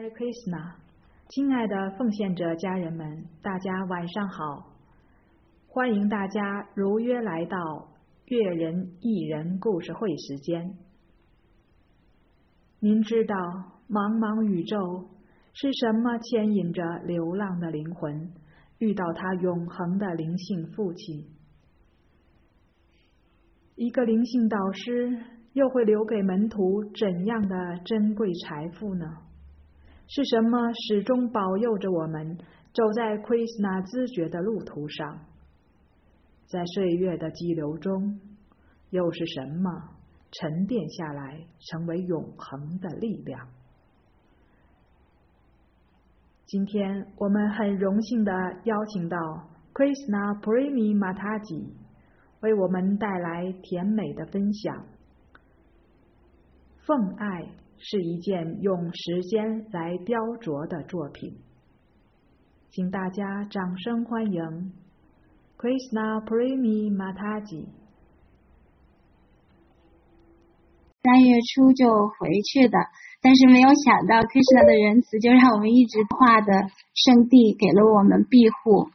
Hare Krishna， 亲爱的奉献者家人们，大家晚上好！欢迎大家如约来到阅人艺人故事会时间。您知道茫茫宇宙是什么牵引着流浪的灵魂遇到他永恒的灵性父亲？一个灵性导师又会留给门徒怎样的珍贵财富呢？是什么始终保佑着我们走在 Krishna 知觉的路途上？在岁月的激流中，又是什么沉淀下来成为永恒的力量？今天我们很荣幸地邀请到 Krishna Premi Mataji 为我们带来甜美的分享。奉爱是一件用时间来雕琢的作品，请大家掌声欢迎 Krishna Premi Mataji。 3月初就回去的，但是没有想到 Krishna 的仁慈就让我们一直化的圣地给了我们庇护。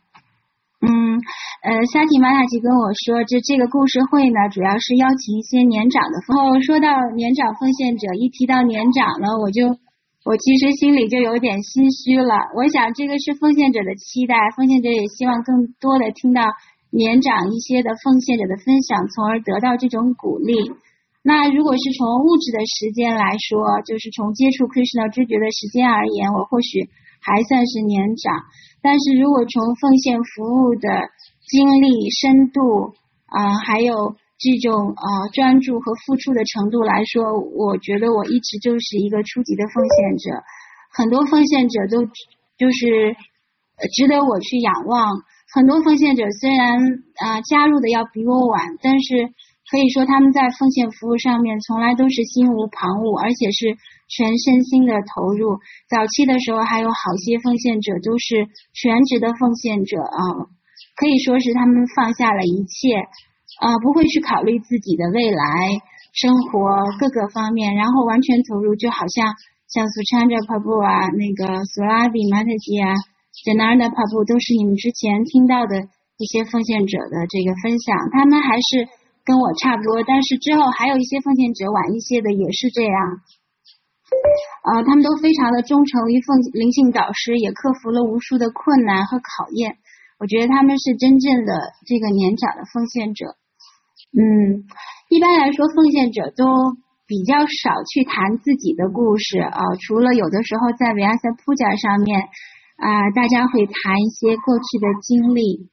沙提马塔吉跟我说，这个故事会呢，主要是邀请一些年长的然后说到年长奉献者，一提到年长呢，我其实心里就有点心虚了。我想这个是奉献者的期待，奉献者也希望更多的听到年长一些的奉献者的分享，从而得到这种鼓励。那如果是从物质的时间来说，就是从接触 Krishna 知觉的时间而言，我或许还算是年长，但是如果从奉献服务的经历深度还有这种专注和付出的程度来说，我觉得我一直就是一个初级的奉献者。很多奉献者都就是值得我去仰望，很多奉献者虽然加入的要比我晚，但是可以说他们在奉献服务上面从来都是心无旁骛，而且是全身心的投入。早期的时候还有好些奉献者都是全职的奉献者可以说是他们放下了一切不会去考虑自己的未来生活各个方面，然后完全投入，就好像Suchandra Prabhu 那个 Surabhi Mataji Janarda Prabhu 都是你们之前听到的一些奉献者的这个分享，他们还是跟我差不多，但是之后还有一些奉献者晚一些的也是这样他们都非常的忠诚于灵性导师，也克服了无数的困难和考验。我觉得他们是真正的这个年长的奉献者。一般来说奉献者都比较少去谈自己的故事除了有的时候在维亚萨普加上面大家会谈一些过去的经历。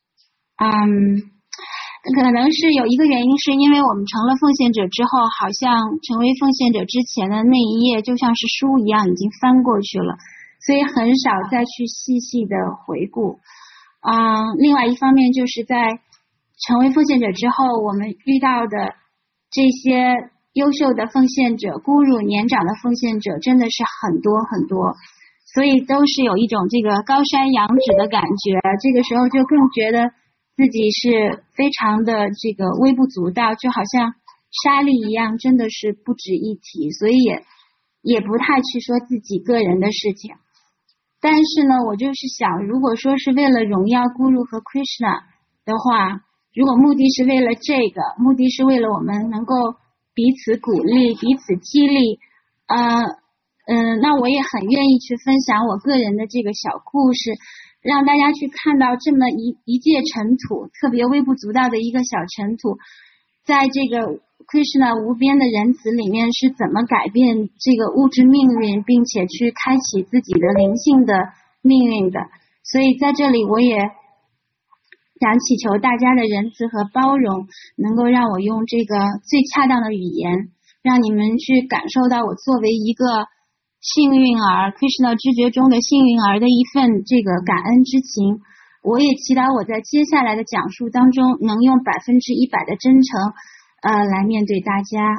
可能是有一个原因，是因为我们成了奉献者之后，好像成为奉献者之前的那一页就像是书一样已经翻过去了，所以很少再去细细的回顾。另外一方面就是在成为奉献者之后，我们遇到的这些优秀的奉献者、孤乳年长的奉献者真的是很多很多，所以都是有一种这个高山仰止的感觉，这个时候就更觉得自己是非常的这个微不足道，就好像沙粒一样，真的是不值一提，所以也不太去说自己个人的事情。但是呢，我就是想，如果说是为了荣耀 Guru 和 Krishna 的话，如果目的是为了这个，目的是为了我们能够彼此鼓励、彼此激励那我也很愿意去分享我个人的这个小故事，让大家去看到这么一介尘土，特别微不足道的一个小尘土，在这个 Krishna 无边的仁慈里面是怎么改变这个物质命运，并且去开启自己的灵性的命运的。所以在这里我也想祈求大家的仁慈和包容，能够让我用这个最恰当的语言，让你们去感受到我作为一个幸运儿 Krishna 知觉中的幸运儿的一份这个感恩之情。我也祈祷我在接下来的讲述当中能用100%的真诚来面对大家。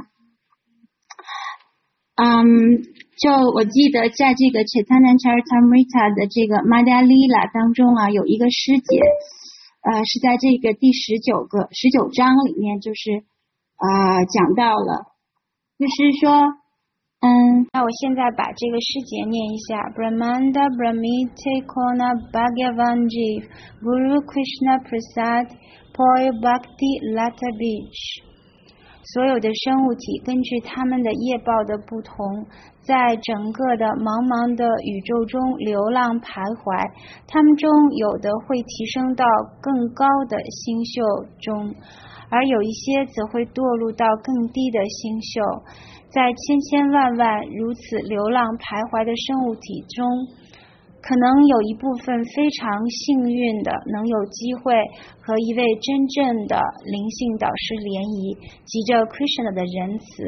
就我记得在这个 Chaitanya Charitamrita 的这个 Madhya Lila 当中有一个师姐是在这个第19章里面就是讲到了，就是说那我现在把这个诗节念一下 Brahmanda Brahmite Kona Bhagavan Jeev Guru Krishna Prasad Poi Bhakti Lata Beach。 所有的生物体根据他们的业报的不同，在整个的茫茫的宇宙中流浪徘徊，他们中有的会提升到更高的星宿中，而有一些则会堕入到更低的星宿。在千千万万如此流浪徘徊的生物体中，可能有一部分非常幸运的能有机会和一位真正的灵性导师联谊，藉着 Krishna 的仁慈，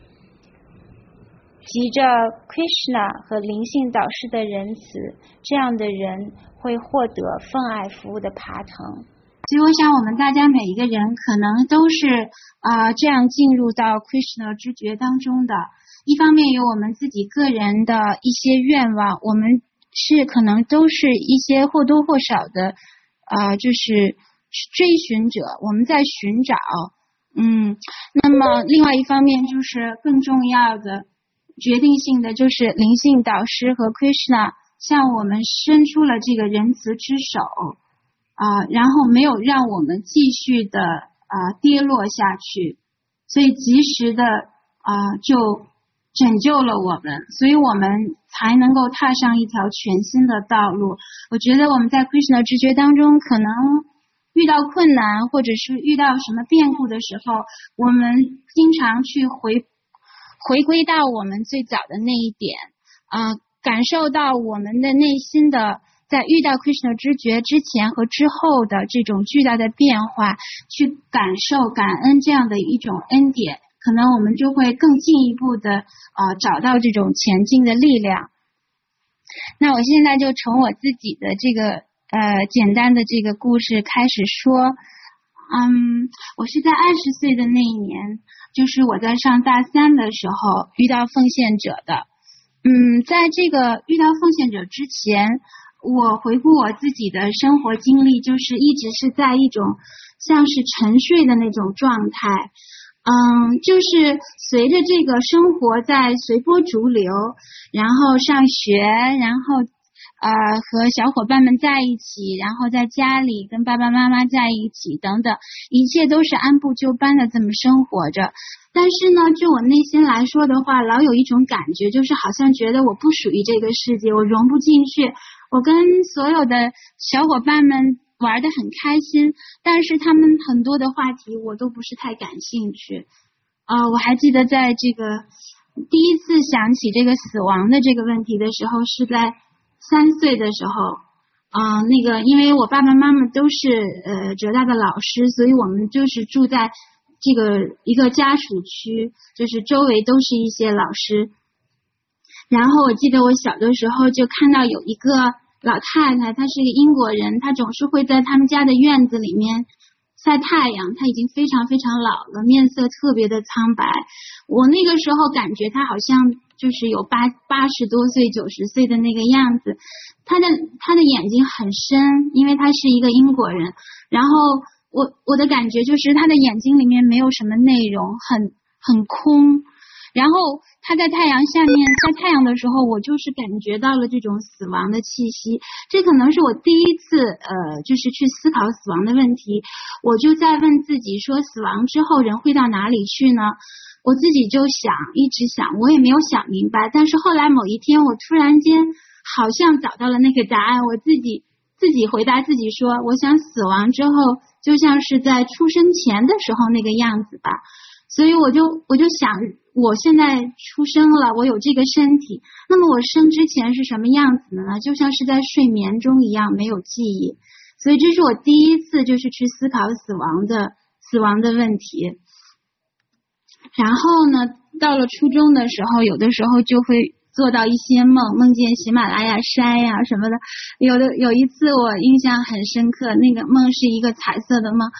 藉着 Krishna 和灵性导师的仁慈，这样的人会获得奉爱服务的爬藤。所以我想我们大家每一个人可能都是这样进入到 Krishna 知觉当中的。一方面有我们自己个人的一些愿望，我们是可能都是一些或多或少的就是追寻者，我们在寻找。那么另外一方面就是更重要的决定性的，就是灵性导师和 Krishna 向我们伸出了这个仁慈之手，然后没有让我们继续的跌落下去，所以及时的就拯救了我们，所以我们才能够踏上一条全新的道路。我觉得我们在 Krishna 知觉当中可能遇到困难或者是遇到什么变故的时候，我们经常去回归到我们最早的那一点，感受到我们的内心的在遇到 Krishna 知觉之前和之后的这种巨大的变化，去感受感恩这样的一种恩典，可能我们就会更进一步的找到这种前进的力量。那我现在就从我自己的这个简单的这个故事开始说。我是在20岁的那一年，就是我在上大3的时候遇到奉献者的。在这个遇到奉献者之前，我回顾我自己的生活经历，就是一直是在一种像是沉睡的那种状态。就是随着这个生活在随波逐流，然后上学，然后和小伙伴们在一起，然后在家里跟爸爸妈妈在一起等等，一切都是按部就班的这么生活着。但是呢，就我内心来说的话，老有一种感觉，就是好像觉得我不属于这个世界，我融不进去。我跟所有的小伙伴们玩得很开心，但是他们很多的话题我都不是太感兴趣。我还记得在这个第一次想起这个死亡的这个问题的时候，是在3岁的时候。因为我爸爸妈妈都是浙大的老师，所以我们就是住在这个一个家属区，就是周围都是一些老师。然后我记得我小的时候就看到有一个老太太，她是一个英国人，她总是会在他们家的院子里面晒太阳，她已经非常非常老了，面色特别的苍白。我那个时候感觉她好像就是有80多岁90岁的那个样子。她的眼睛很深，因为她是一个英国人，然后我的感觉就是她的眼睛里面没有什么内容，很空。然后他在太阳下面晒太阳的时候，我就是感觉到了这种死亡的气息。这可能是我第一次就是去思考死亡的问题。我就在问自己说，死亡之后人会到哪里去呢？我自己就一直想，我也没有想明白。但是后来某一天，我突然间好像找到了那个答案。我自己回答自己说，我想死亡之后就像是在出生前的时候那个样子吧。所以我就想，我现在出生了，我有这个身体，那么我生之前是什么样子的呢？就像是在睡眠中一样，没有记忆。所以这是我第一次就是去思考死亡的问题。然后呢，到了初中的时候，有的时候就会做到一些梦见喜马拉雅山呀什么的。有一次我印象很深刻，那个梦是一个彩色的梦。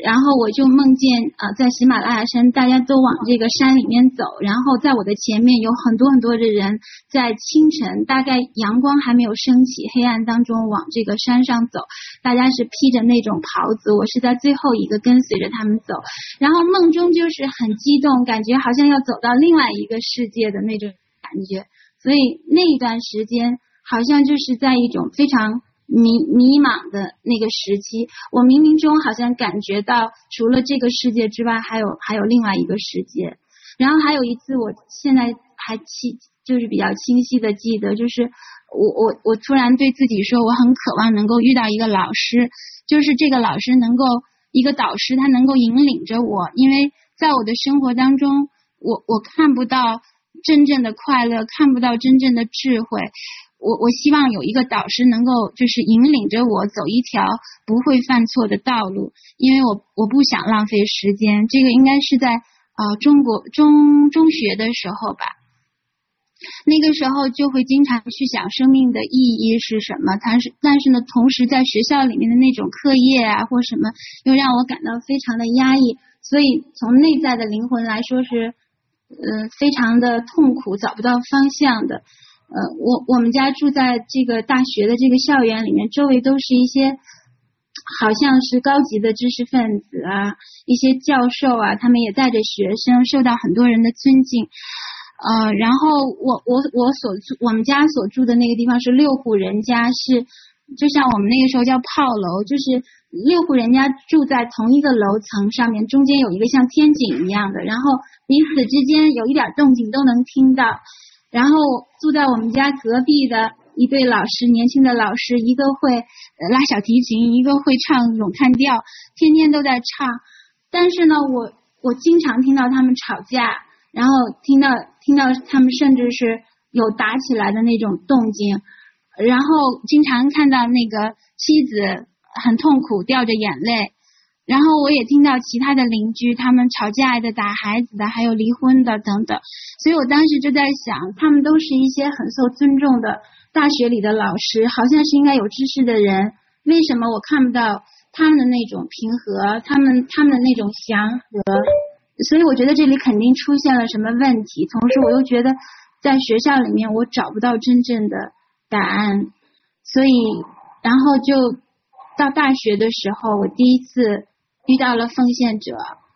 然后我就梦见在喜马拉雅山大家都往这个山里面走，然后在我的前面有很多很多的人在清晨大概阳光还没有升起黑暗当中往这个山上走，大家是披着那种袍子，我是在最后一个跟随着他们走，然后梦中就是很激动，感觉好像要走到另外一个世界的那种感觉，所以那一段时间好像就是在一种非常迷茫的那个时期，我冥冥中好像感觉到除了这个世界之外还有另外一个世界。然后还有一次我现在还就是比较清晰的记得，就是我突然对自己说我很渴望能够遇到一个老师，就是这个老师能够一个导师，他能够引领着我，因为在我的生活当中我看不到真正的快乐，看不到真正的智慧，我希望有一个导师能够就是引领着我走一条不会犯错的道路，因为我不想浪费时间。这个应该是在中学的时候吧，那个时候就会经常去想生命的意义是什么，但是呢同时在学校里面的那种课业啊或什么又让我感到非常的压抑，所以从内在的灵魂来说是非常的痛苦，找不到方向的。我们家住在这个大学的这个校园里面，周围都是一些好像是高级的知识分子啊，一些教授啊，他们也带着学生，受到很多人的尊敬。然后我们家所住的那个地方是6户人家，是就像我们那个时候叫炮楼，就是6户人家住在同一个楼层上面，中间有一个像天井一样的，然后彼此之间有一点动静都能听到。然后住在我们家隔壁的一对老师，年轻的老师，一个会拉小提琴，一个会唱咏叹调，天天都在唱。但是呢我经常听到他们吵架，然后听到他们甚至是有打起来的那种动静，然后经常看到那个妻子很痛苦掉着眼泪，然后我也听到其他的邻居他们吵架的，打孩子的，还有离婚的等等。所以我当时就在想，他们都是一些很受尊重的大学里的老师，好像是应该有知识的人，为什么我看不到他们的那种平和，他们的那种祥和？所以我觉得这里肯定出现了什么问题，同时我又觉得在学校里面我找不到真正的答案，所以然后就到大学的时候，我第一次遇到了奉献者，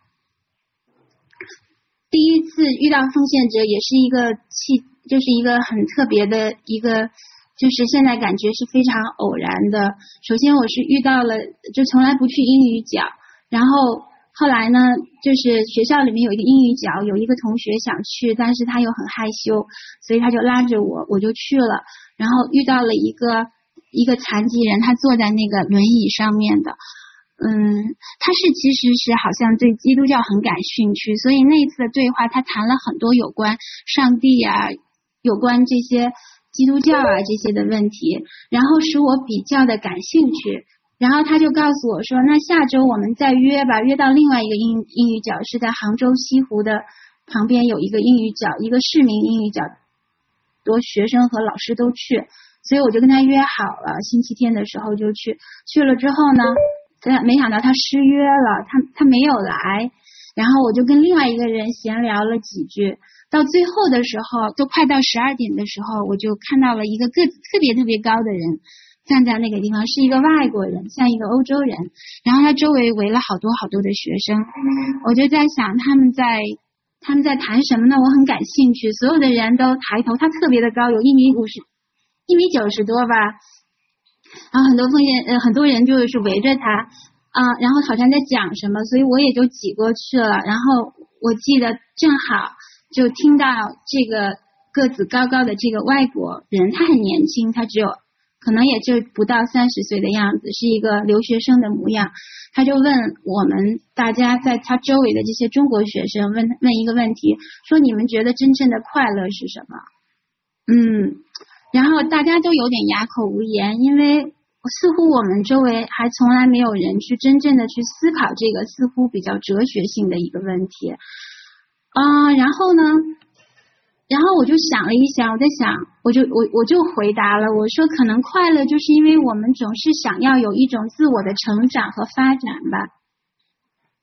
第一次遇到奉献者也是一个就是一个很特别的一个，就是现在感觉是非常偶然的。首先我是遇到了就从来不去英语角，然后后来呢就是学校里面有一个英语角，有一个同学想去，但是他又很害羞，所以他就拉着我就去了，然后遇到了一个残疾人，他坐在那个轮椅上面的，他其实是好像对基督教很感兴趣，所以那一次的对话他谈了很多有关上帝啊，有关这些基督教啊这些的问题，然后使我比较的感兴趣，然后他就告诉我说，那下周我们再约吧，约到另外一个英语角，是在杭州西湖的旁边有一个英语角，一个市民英语角，多学生和老师都去，所以我就跟他约好了，星期天的时候就去了之后呢，没想到他失约了，他没有来，然后我就跟另外一个人闲聊了几句，到最后的时候都快到12点的时候，我就看到了一个个子特别特别高的人站在那个地方，是一个外国人，像一个欧洲人，然后他周围围了好多好多的学生，我就在想他们在谈什么呢？我很感兴趣，所有的人都抬头，他特别的高，有1.90米，1.90米多吧，然后很多人就是围着他然后好像在讲什么，所以我也就挤过去了，然后我记得正好就听到这个个子高高的这个外国人，他很年轻，他只有可能也就不到30岁的样子，是一个留学生的模样，他就问我们大家在他周围的这些中国学生问一个问题，说你们觉得真正的快乐是什么？然后大家都有点哑口无言，因为似乎我们周围还从来没有人去真正的去思考这个似乎比较哲学性的一个问题然后我就想了一想，我在想我就回答了，我说可能快乐就是因为我们总是想要有一种自我的成长和发展吧。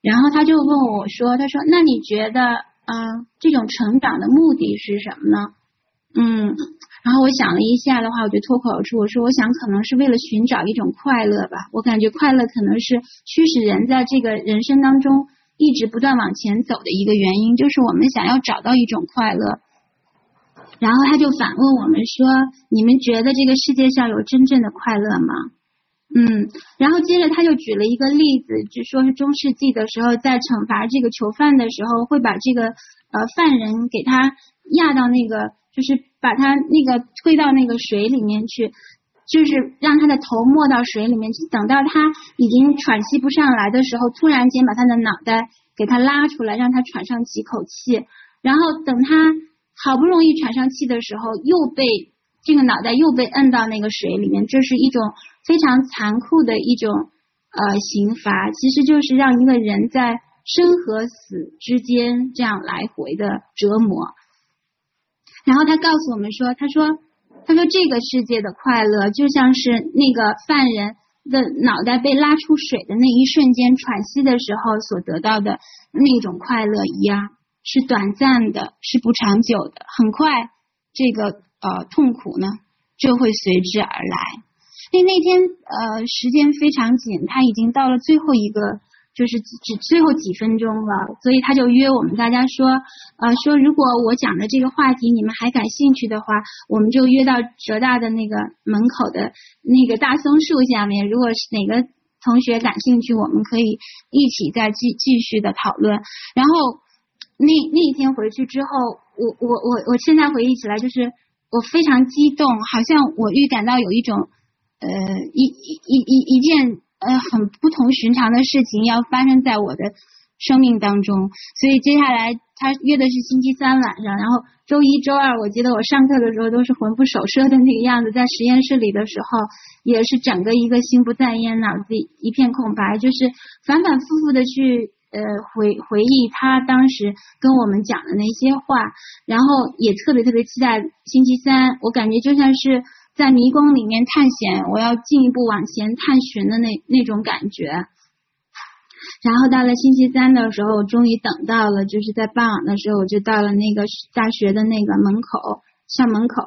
然后他就问我说，他说那你觉得这种成长的目的是什么呢？然后我想了一下的话，我就脱口而出，我说我想可能是为了寻找一种快乐吧。我感觉快乐可能是驱使人在这个人生当中一直不断往前走的一个原因，就是我们想要找到一种快乐。然后他就反问我们说，你们觉得这个世界上有真正的快乐吗？然后接着他就举了一个例子，就说是中世纪的时候，在惩罚这个囚犯的时候，会把这个犯人给他压到那个，就是把他那个推到那个水里面去，就是让他的头没到水里面去，等到他已经喘息不上来的时候，突然间把他的脑袋给他拉出来，让他喘上几口气，然后等他好不容易喘上气的时候，这个脑袋又被摁到那个水里面，这是一种非常残酷的一种刑罚，其实就是让一个人在生和死之间这样来回的折磨。然后他告诉我们说，他说这个世界的快乐就像是那个犯人的脑袋被拉出水的那一瞬间喘息的时候所得到的那种快乐一样，是短暂的，是不长久的，很快这个痛苦呢就会随之而来。因为那天时间非常紧，他已经到了最后一个就是只最后几分钟了，所以他就约我们大家说如果我讲的这个话题你们还感兴趣的话，我们就约到浙大的那个门口的那个大松树下面，如果是哪个同学感兴趣，我们可以一起再继续的讨论。然后那一天回去之后，我现在回忆起来，就是我非常激动，好像我预感到有一种一件很不同寻常的事情要发生在我的生命当中。所以接下来他约的是星期三晚上，然后周一周二我记得我上课的时候都是魂不守舍的那个样子，在实验室里的时候也是整个一个心不在焉，脑子一片空白，就是反反复复的去回忆他当时跟我们讲的那些话，然后也特别期待星期三，我感觉就像是在迷宫里面探险，我要进一步往前探寻的那种感觉。然后到了星期三的时候，我终于等到了，就是在傍晚的时候，我就到了那个大学的那个校门口。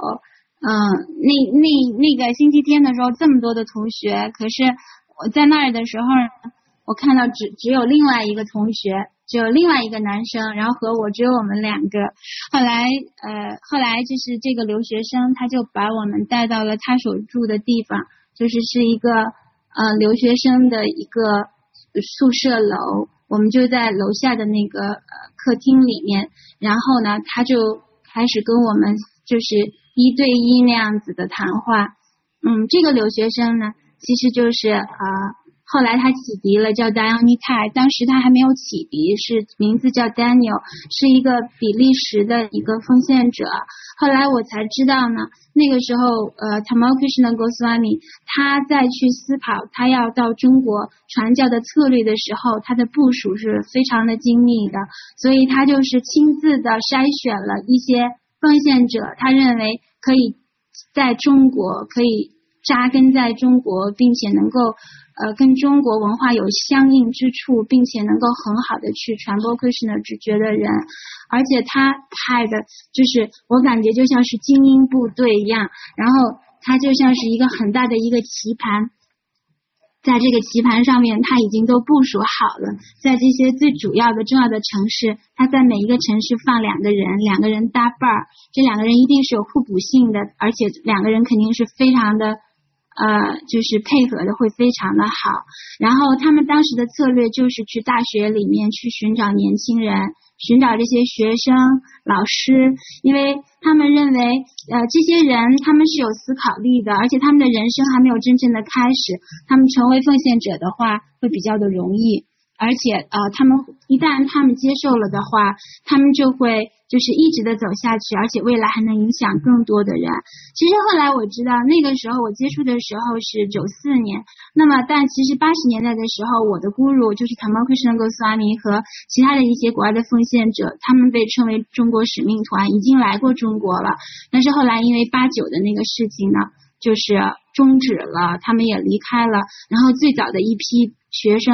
那个星期天的时候，这么多的同学，可是我在那儿的时候，我看到只有另外一个同学，只有另外一个男生，然后和我只有我们两个。后来就是这个留学生他就把我们带到了他所住的地方，是一个留学生的一个宿舍楼，我们就在楼下的那个客厅里面，然后呢他就开始跟我们就是一对一那样子的谈话。这个留学生呢其实就是后来他启迪了，叫达扬尼泰，当时他还没有启迪，是名字叫 Daniel， 是一个比利时的一个奉献者。后来我才知道呢，那个时候Tamal Krishna Goswami 他在去思考他要到中国传教的策略的时候，他的部署是非常的精密的，所以他就是亲自的筛选了一些奉献者，他认为可以在中国可以扎根在中国，并且能够跟中国文化有相应之处，并且能够很好的去传播Krishna直觉的人。而且他派的就是我感觉就像是精英部队一样，然后他就像是一个很大的一个棋盘，在这个棋盘上面他已经都部署好了，在这些最主要的重要的城市，他在每一个城市放两个人搭伴儿，这两个人一定是有互补性的，而且两个人肯定是非常的就是配合的会非常的好。然后他们当时的策略就是去大学里面去寻找年轻人，寻找这些学生老师，因为他们认为这些人他们是有思考力的，而且他们的人生还没有真正的开始，他们成为奉献者的话会比较的容易，而且他们一旦他们接受了的话，他们就会就是一直的走下去，而且未来还能影响更多的人。其实后来我知道，那个时候我接触的时候是94年，那么但其实80年代的时候，我的guru就是 Tamal Krishna Goswami 和其他的一些国外的奉献者，他们被称为中国使命团，已经来过中国了，但是后来因为89的那个事情呢就是终止了，他们也离开了，然后最早的一批学生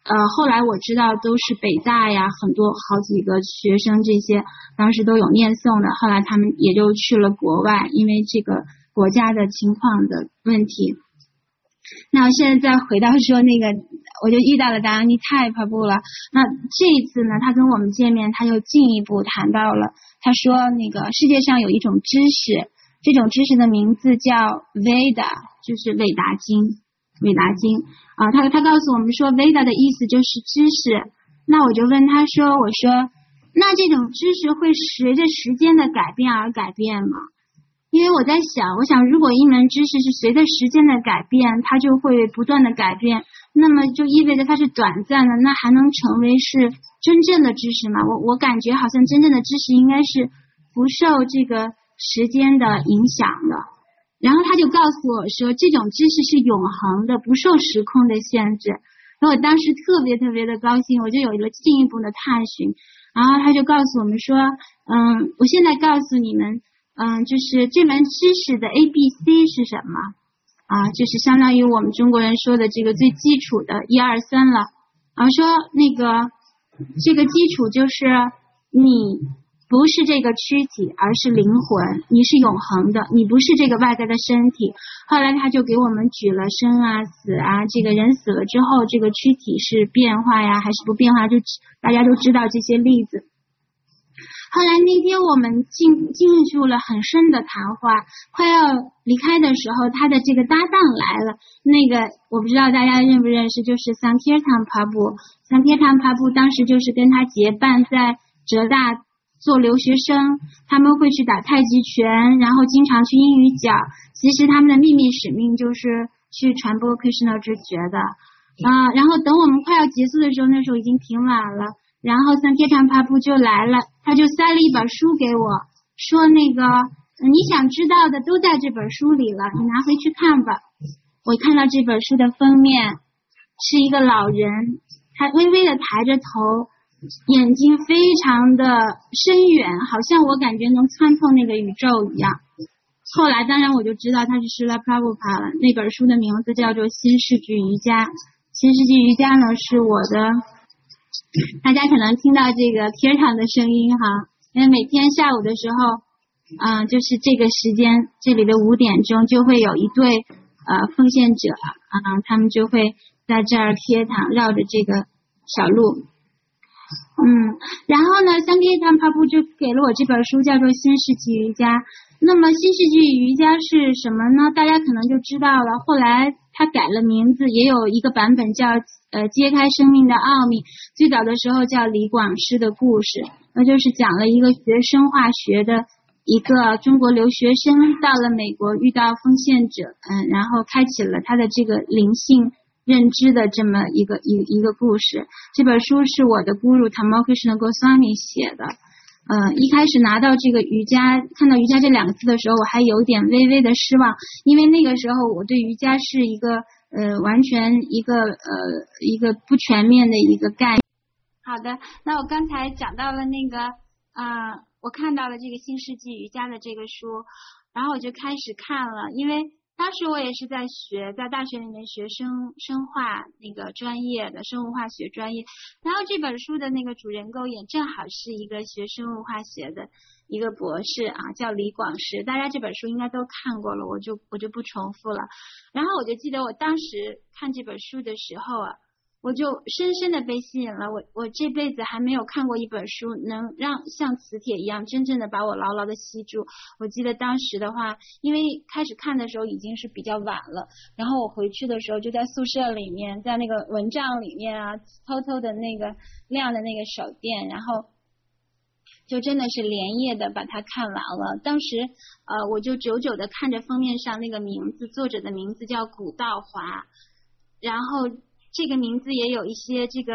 后来我知道都是北大呀，很多好几个学生这些当时都有念诵的，后来他们也就去了国外，因为这个国家的情况的问题。那我现在再回到说那个，我就遇到了达尼泰帕布了。那这一次呢，他跟我们见面，他又进一步谈到了，他说那个世界上有一种知识，这种知识的名字叫 Veda， 就是韦达经。他告诉我们说 Veda 的意思就是知识。那我就问他说，我说那这种知识会随着时间的改变而改变吗？因为我在想，我想如果一门知识是随着时间的改变，它就会不断的改变，那么就意味着它是短暂的，那还能成为是真正的知识吗？我感觉好像真正的知识应该是不受这个时间的影响的。然后他就告诉我说，这种知识是永恒的，不受时空的限制。然后我当时特别的高兴，我就有了进一步的探寻。然后他就告诉我们说，我现在告诉你们，就是这门知识的 ABC 是什么啊？就是相当于我们中国人说的这个最基础的1、2、3了。说那个这个基础就是你不是这个躯体，而是灵魂，你是永恒的，你不是这个外在的身体。后来他就给我们举了生啊死啊，这个人死了之后这个躯体是变化呀还是不变化，就大家都知道这些例子。后来那天我们进入了很深的谈话，快要离开的时候，他的这个搭档来了。那个我不知道大家认不认识，就是 Sankirtan Prabhu。Sankirtan Prabhu 当时就是跟他结伴在浙大做留学生，他们会去打太极拳，然后经常去英语角。其实他们的秘密使命就是去传播 Krishna 之觉的。然后等我们快要结束的时候，那时候已经挺晚了。然后Sankirtan Prabhu就来了，他就塞了一本书给我，说那个你想知道的都在这本书里了，你拿回去看吧。我看到这本书的封面是一个老人，他微微的抬着头，眼睛非常的深远，好像我感觉能穿透那个宇宙一样。后来当然我就知道他是Srila Prabhupada了。那本书的名字叫做新世纪瑜伽。新世纪瑜伽呢是我的，大家可能听到这个天场的声音哈，因为每天下午的时候就是这个时间，这里的5点钟就会有一对奉献者他们就会在这儿贴堂绕着这个小路。然后呢Sankirtan Prabhu就给了我这本书，叫做新世纪瑜伽。那么新世纪瑜伽是什么呢？大家可能就知道了，后来他改了名字，也有一个版本叫揭开生命的奥秘，最早的时候叫李广师的故事，那就是讲了一个学生化学的一个中国留学生到了美国，遇到奉献者然后开启了他的这个灵性认知的这么一个故事。这本书是我的 Guru Tamal Krishna Goswami 写的。一开始拿到这个瑜伽，看到瑜伽这2个字的时候，我还有点微微的失望，因为那个时候我对瑜伽是一个完全一个不全面的一个概念。好的，那我刚才讲到了那个我看到了这个新世纪瑜伽的这个书，然后我就开始看了，因为当时我也是在大学里面学生化那个专业的生物化学专业，然后这本书的那个主人公也正好是一个学生物化学的一个博士叫李广师，大家这本书应该都看过了，我就不重复了。然后我就记得我当时看这本书的时候我就深深的被吸引了，我这辈子还没有看过一本书能让像磁铁一样真正的把我牢牢的吸住。我记得当时的话，因为开始看的时候已经是比较晚了，然后我回去的时候就在宿舍里面，在那个蚊帐里面偷偷的那个亮的那个手电，然后就真的是连夜的把它看完了。当时我就久久的看着封面上那个名字，作者的名字叫古道华，然后这个名字也有一些这个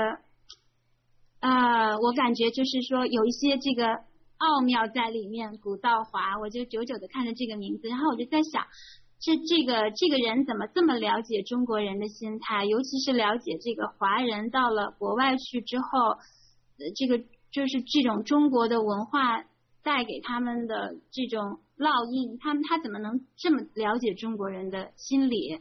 我感觉就是说有一些这个奥妙在里面，古道华，我就久久的看着这个名字，然后我就在想这个人怎么这么了解中国人的心态，尤其是了解这个华人到了国外去之后这个就是这种中国的文化带给他们的这种烙印，他怎么能这么了解中国人的心理。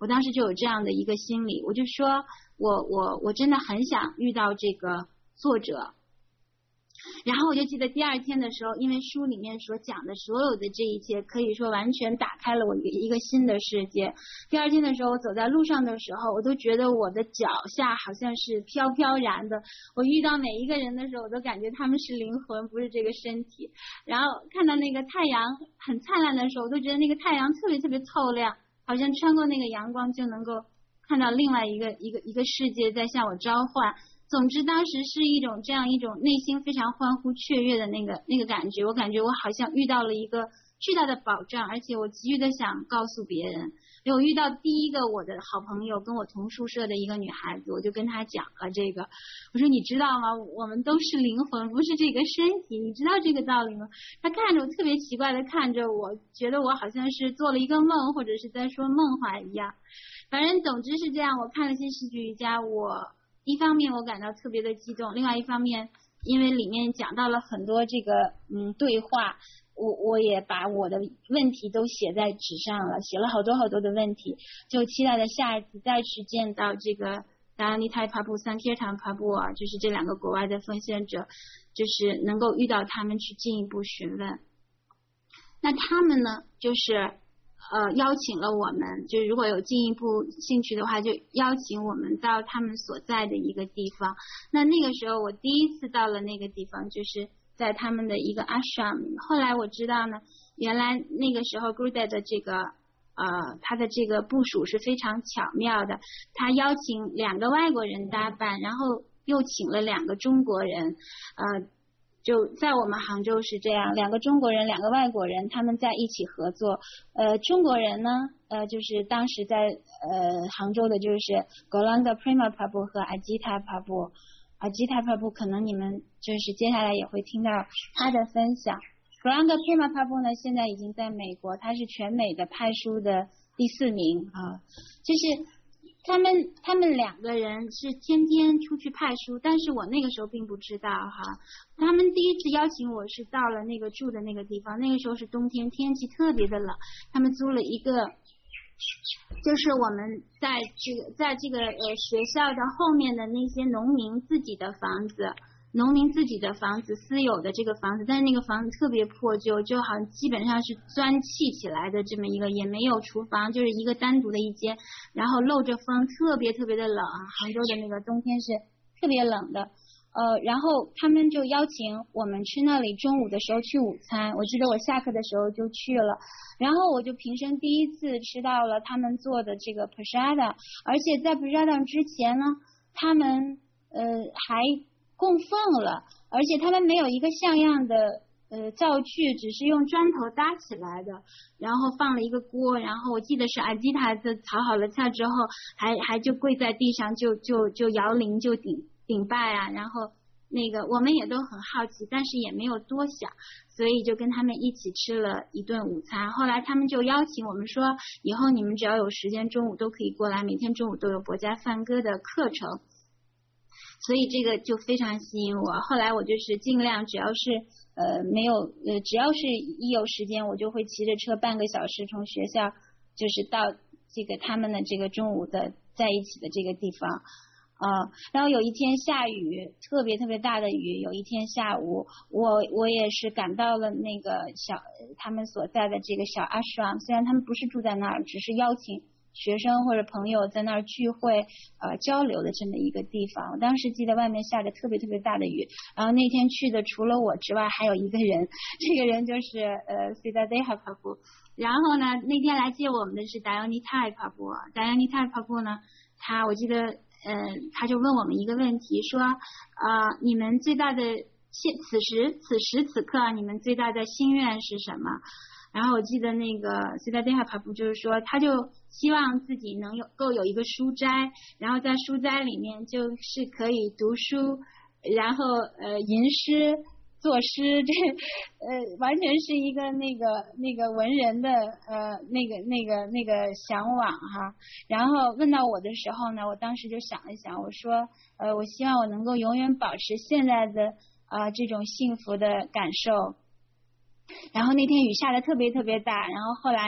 我当时就有这样的一个心理，我就说我真的很想遇到这个作者。然后我就记得第二天的时候，因为书里面所讲的所有的这一切可以说完全打开了我一个新的世界。第二天的时候，我走在路上的时候，我都觉得我的脚下好像是飘飘然的，我遇到每一个人的时候，我都感觉他们是灵魂，不是这个身体。然后看到那个太阳很灿烂的时候，我都觉得那个太阳特别特别透亮，好像穿过那个阳光就能够看到另外一个世界在向我召唤。总之当时是这样一种内心非常欢呼雀跃的那个感觉，我感觉我好像遇到了一个巨大的保障，而且我急于的想告诉别人。我遇到第一个我的好朋友，跟我同宿舍的一个女孩子，我就跟她讲了这个，我说你知道吗，我们都是灵魂，不是这个身体，你知道这个道理吗？她看着我特别奇怪的看着我，觉得我好像是做了一个梦，或者是在说梦话一样。反正总之是这样，我看了些戏剧瑜伽，一方面我感到特别的激动，另外一方面因为里面讲到了很多这个对话，我也把我的问题都写在纸上了，写了好多好多的问题，就期待着下一次再去见到这个达拉尼泰帕布、桑提坦帕布啊，就是这两个国外的奉献者，就是能够遇到他们去进一步询问。那他们呢，就是邀请了我们，就如果有进一步兴趣的话，就邀请我们到他们所在的一个地方。那个时候我第一次到了那个地方，就是在他们的一个 ashram。 后来我知道呢，原来那个时候 Gurudev 的这个他的这个部署是非常巧妙的，他邀请2个外国人搭伴，然后又请了2个中国人，就在我们杭州是这样，2个中国人2个外国人他们在一起合作。中国人呢就是当时在杭州的就是 Gauranga Prema Prabhu 和 Ajita Prabhu。 Ajita Prabhu 可能你们就是接下来也会听到他的分享。 Gauranga Prema Prabhu 呢现在已经在美国，他是全美的派书的第4名啊，就是他们2个人是天天出去派书，但是我那个时候并不知道哈。他们第一次邀请我是到了那个住的那个地方，那个时候是冬天，天气特别的冷，他们租了一个，就是我们在这个学校的后面的那些农民自己的房子，私有的这个房子，但是那个房子特别破旧，就好像基本上是钻砌起来的这么一个，也没有厨房，就是一个单独的一间，然后漏着风，特别特别的冷，杭州的那个冬天是特别冷的。然后他们就邀请我们去那里中午的时候去午餐，我记得我下课的时候就去了，然后我就平生第一次吃到了他们做的这个 prasada， 而且在 prasada 之前呢，他们还供奉了，而且他们没有一个像样的灶具，只是用砖头搭起来的，然后放了一个锅，然后我记得是阿基塔在炒好了菜之后还就跪在地上就摇铃就顶拜啊，然后那个我们也都很好奇，但是也没有多想，所以就跟他们一起吃了一顿午餐。后来他们就邀请我们说，以后你们只要有时间中午都可以过来，每天中午都有博家梵歌的课程，所以这个就非常吸引我。后来我就是尽量只要是只要是一有时间，我就会骑着车半个小时从学校就是到这个他们的这个中午的在一起的这个地方。然后有一天下雨，特别特别大的雨，有一天下午我也是赶到了那个他们所在的这个小 ashram， 虽然他们不是住在那儿，只是邀请学生或者朋友在那儿聚会交流的这么一个地方。我当时记得外面下着特别特别大的雨，然后那天去的除了我之外还有一个人，这个人就是Siddhartha Prabhu。 然后呢那天来接我们的是 Dayanitai Prabhu。 Prabhu 呢我记得他就问我们一个问题，说你们最大的此时此刻你们最大的心愿是什么？然后我记得那个 Siddhartha Prabhu 就是说，他就希望自己能够有一个书斋，然后在书斋里面就是可以读书，然后吟诗作诗，这完全是一个那个文人的那个向往哈。然后问到我的时候呢，我当时就想了想，我说我希望我能够永远保持现在的这种幸福的感受。然后那天雨下的特别特别大，然后后来呢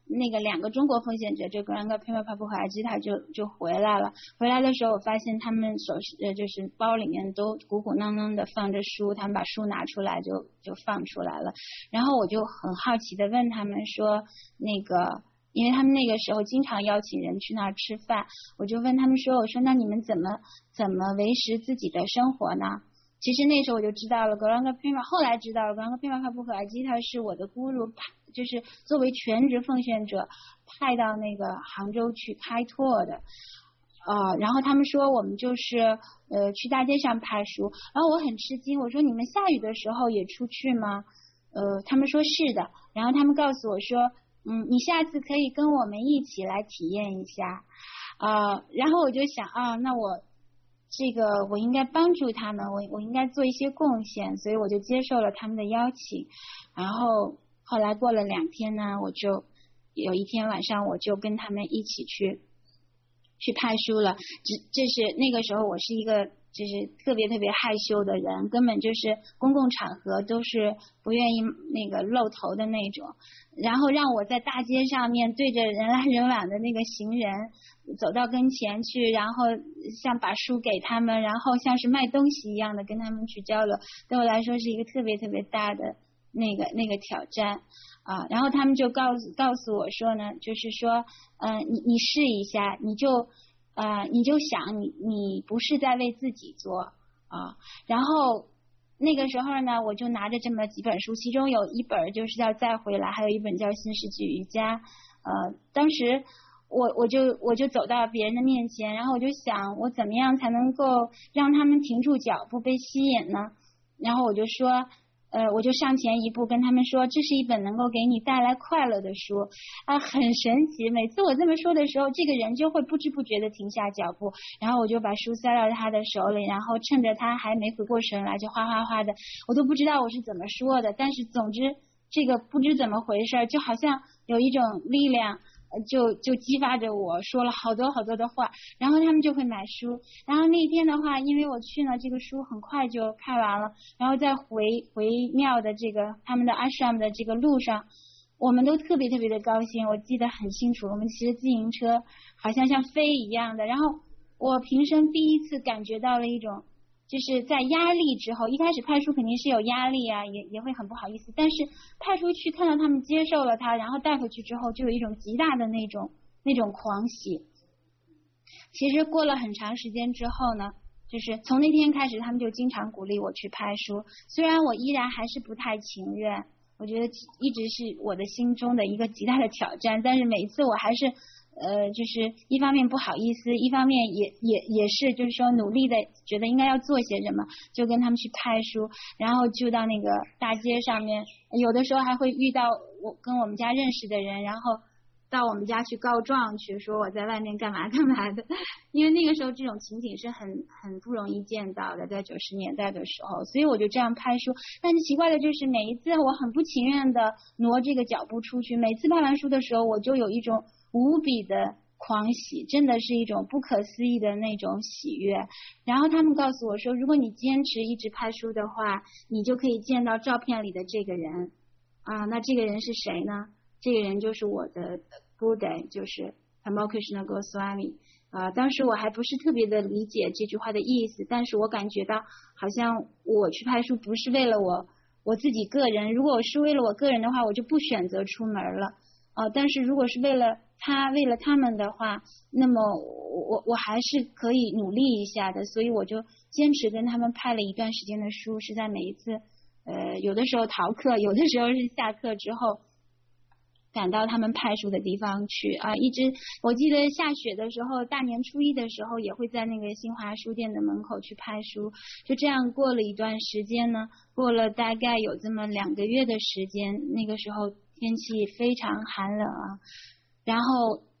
那个2个中国奉献者，就Gauranga Prema Prabhu 和Ajita就回来了。回来的时候，我发现他们就是包里面都鼓鼓囊囊的放着书，他们把书拿出来就放出来了。然后我就很好奇的问他们说，那个因为他们那个时候经常邀请人去那儿吃饭，我就问他们说，我说那你们怎么维持自己的生活呢？其实那时候我就知道了 Gauranga Prema， 后来知道了 Gauranga Prema Prabhu 和Ajita是我的guru，就是作为全职奉献者派到那个杭州去开拓的。然后他们说我们就是去大街上拍书，然后我很吃惊，我说你们下雨的时候也出去吗？他们说是的，然后他们告诉我说你下次可以跟我们一起来体验一下。然后我就想那我应该帮助他们，我应该做一些贡献，所以我就接受了他们的邀请。然后后来过了2天呢，我就有一天晚上我就跟他们一起去拍书了。这是那个时候我是一个就是特别特别害羞的人，根本就是公共场合都是不愿意那个露头的那种，然后让我在大街上面对着人来人往的那个行人走到跟前去，然后像把书给他们，然后像是卖东西一样的跟他们去交流，对我来说是一个特别特别大的那个挑战。然后他们就告诉我说呢，就是说你试一下，你就想你不是在为自己做然后那个时候呢，我就拿着这么几本书，其中有一本就是叫再回来，还有一本叫新世纪瑜伽。当时我就走到别人的面前，然后我就想我怎么样才能够让他们停住脚步被吸引呢？然后我就说我就上前一步跟他们说，这是一本能够给你带来快乐的书很神奇。每次我这么说的时候，这个人就会不知不觉的停下脚步，然后我就把书塞到他的手里，然后趁着他还没回过神来，就哗哗哗的，我都不知道我是怎么说的，但是总之这个不知怎么回事，就好像有一种力量就激发着我说了好多好多的话，然后他们就会买书。然后那一天的话，因为我去呢，这个书很快就看完了，然后在回庙的这个他们的 ashram 的这个路上，我们都特别特别的高兴，我记得很清楚，我们骑着自行车好像飞一样的，然后我平生第一次感觉到了一种就是在压力之后，一开始派书肯定是有压力也会很不好意思，但是派出去看到他们接受了它，然后带回去之后，就有一种极大的那种狂喜。其实过了很长时间之后呢，就是从那天开始，他们就经常鼓励我去拍书，虽然我依然还是不太情愿，我觉得一直是我的心中的一个极大的挑战，但是每一次我还是就是一方面不好意思，一方面也是就是说努力的觉得应该要做些什么，就跟他们去拍书，然后就到那个大街上面，有的时候还会遇到我跟我们家认识的人，然后到我们家去告状去，说我在外面干嘛干嘛的，因为那个时候这种情景是很不容易见到的，在90年代的时候，所以我就这样拍书。但是奇怪的就是每一次我很不情愿的挪这个脚步出去，每次拍完书的时候，我就有一种无比的狂喜，真的是一种不可思议的那种喜悦。然后他们告诉我说，如果你坚持一直拍书的话，你就可以见到照片里的这个人那这个人是谁呢？这个人就是我的 Buddha， 就是 Tamal Krishna Goswami。当时我还不是特别的理解这句话的意思，但是我感觉到好像我去拍书不是为了我自己个人，如果我是为了我个人的话，我就不选择出门了但是如果是为了他们的话，那么我还是可以努力一下的，所以我就坚持跟他们拍了一段时间的书，是在每一次有的时候逃课，有的时候是下课之后赶到他们拍书的地方去一直我记得下雪的时候，大年初一的时候也会在那个新华书店的门口去拍书，就这样过了一段时间呢，过了大概有这么2个月的时间，那个时候天气非常寒冷然后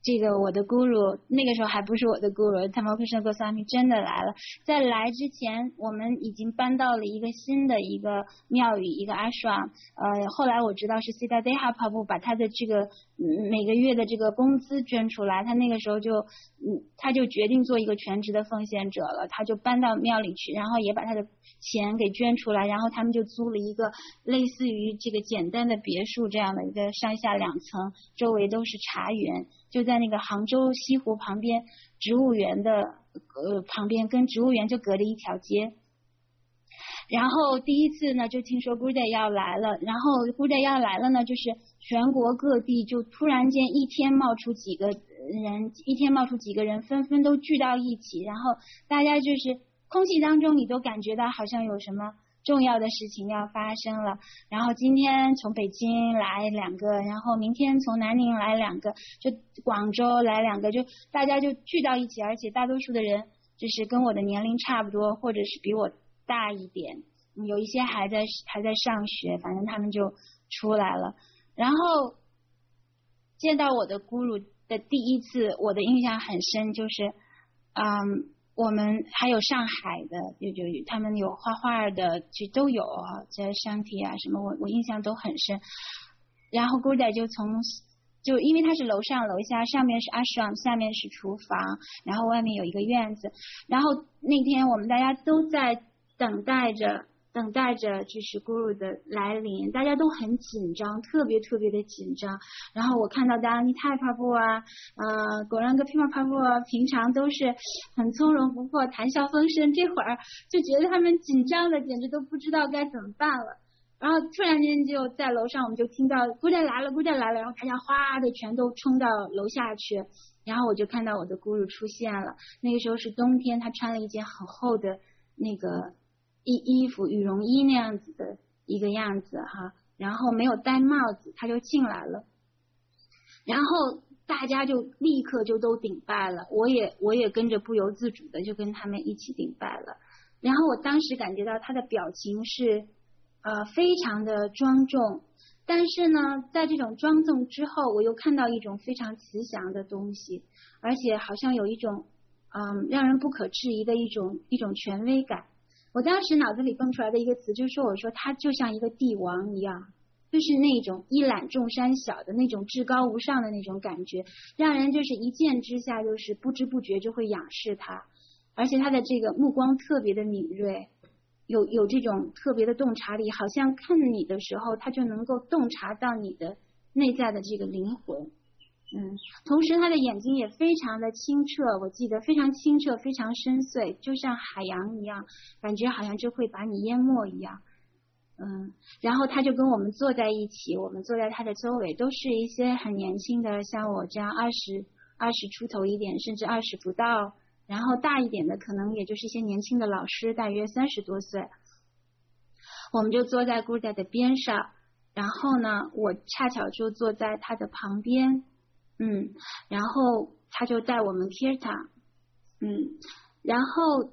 这个我的 guru 那个时候还不是我的 guru， Tamokrishna Goswami 真的来了。在来之前，我们已经搬到了一个新的一个庙宇，一个 ashram。后来我知道是 Siddhartha Prabhu 把他的这个每个月的这个工资捐出来，他那个时候就他就决定做一个全职的奉献者了，他就搬到庙里去，然后也把他的钱给捐出来，然后他们就租了一个类似于这个简单的别墅这样的一个上下2层，周围都是茶园，就在那个杭州西湖旁边，植物园的旁边，跟植物园就隔着一条街。然后第一次呢就听说 Gurudev 要来了，然后 Gurudev 要来了呢，就是全国各地就突然间一天冒出几个人纷纷都聚到一起，然后大家就是空气当中你都感觉到好像有什么重要的事情要发生了。然后今天从北京来2个，然后明天从南宁来2个，就广州来2个，就大家就聚到一起，而且大多数的人就是跟我的年龄差不多，或者是比我大一点，有一些还在上学，反正他们就出来了。然后见到我的 guru 的第一次，我的印象很深，就是我们还有上海的，就他们有画画的，就都有在商体啊什么，我印象都很深。然后 Gurudev 就因为它是楼上楼下，上面是 ashram， 下面是厨房，然后外面有一个院子。然后那天我们大家都在等待着就是 Guru 的来临，大家都很紧张，特别的紧张。然后我看到Dhanita Prabhu 啊Gauranga Pema Prabhu 啊，平常都是很从容不迫，谈笑风生，这会儿就觉得他们紧张的简直都不知道该怎么办了。然后突然间就在楼上，我们就听到 Gurudev 来了，然后大家哗的全都冲到楼下去。然后我就看到我的 Guru 出现了，那个时候是冬天，他穿了一件很厚的那个衣服，羽绒衣那样子的一个样子哈，然后没有戴帽子，他就进来了。然后大家就立刻就都顶拜了，我也跟着不由自主的就跟他们一起顶拜了。然后我当时感觉到他的表情是非常的庄重，但是呢在这种庄重之后，我又看到一种非常慈祥的东西，而且好像有一种让人不可质疑的一种权威感。我当时脑子里蹦出来的一个词就是说，我说他就像一个帝王一样，就是那种一览众山小的那种至高无上的那种感觉，让人就是一见之下就是不知不觉就会仰视他。而且他的这个目光特别的敏锐，有这种特别的洞察力，好像看你的时候他就能够洞察到你的内在的这个灵魂。同时他的眼睛也非常的清澈，我记得非常清澈，非常深邃，就像海洋一样，感觉好像就会把你淹没一样。然后他就跟我们坐在一起，我们坐在他的周围，都是一些很年轻的，像我这样20出头一点，甚至20不到，然后大一点的可能也就是一些年轻的老师，大约30多岁。我们就坐在 Gurudev 的边上，然后呢我恰巧就坐在他的旁边，然后他就带我们 Kirtan， 然后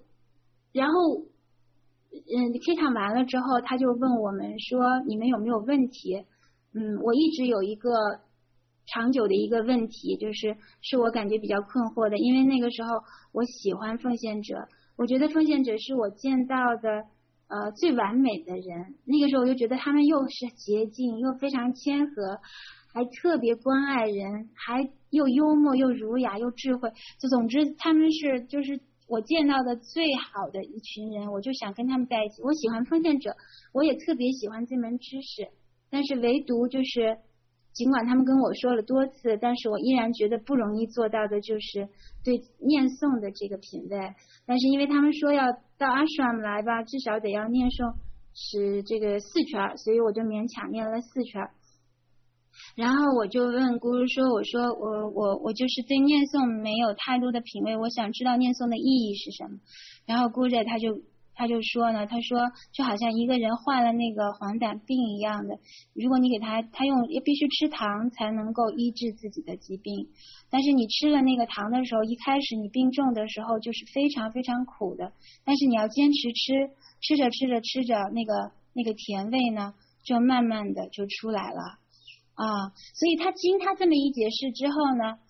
Kirtan 完了之后，他就问我们说你们有没有问题？我一直有一个长久的一个问题，是我感觉比较困惑的，因为那个时候我喜欢奉献者，我觉得奉献者是我见到的最完美的人。那个时候我就觉得他们又是洁净，又非常谦和，还特别关爱人，还又幽默又儒雅又智慧，就总之他们是就是我见到的最好的一群人，我就想跟他们在一起。我喜欢奉献者，我也特别喜欢这门知识，但是唯独就是尽管他们跟我说了多次，但是我依然觉得不容易做到的就是对念诵的这个品味。但是因为他们说要到 ashram 来吧，至少得要念诵是这个4圈，所以我就勉强念了4圈。然后我就问Guru说，我说我就是对念诵没有太多的品味，我想知道念诵的意义是什么。然后Guru他就说呢，他说就好像一个人患了那个黄疸病一样的，如果你给他必须吃糖才能够医治自己的疾病，但是你吃了那个糖的时候，一开始你病重的时候就是非常非常苦的，但是你要坚持吃着那个甜味呢，就慢慢的就出来了。所以他经他这么一解释之后呢，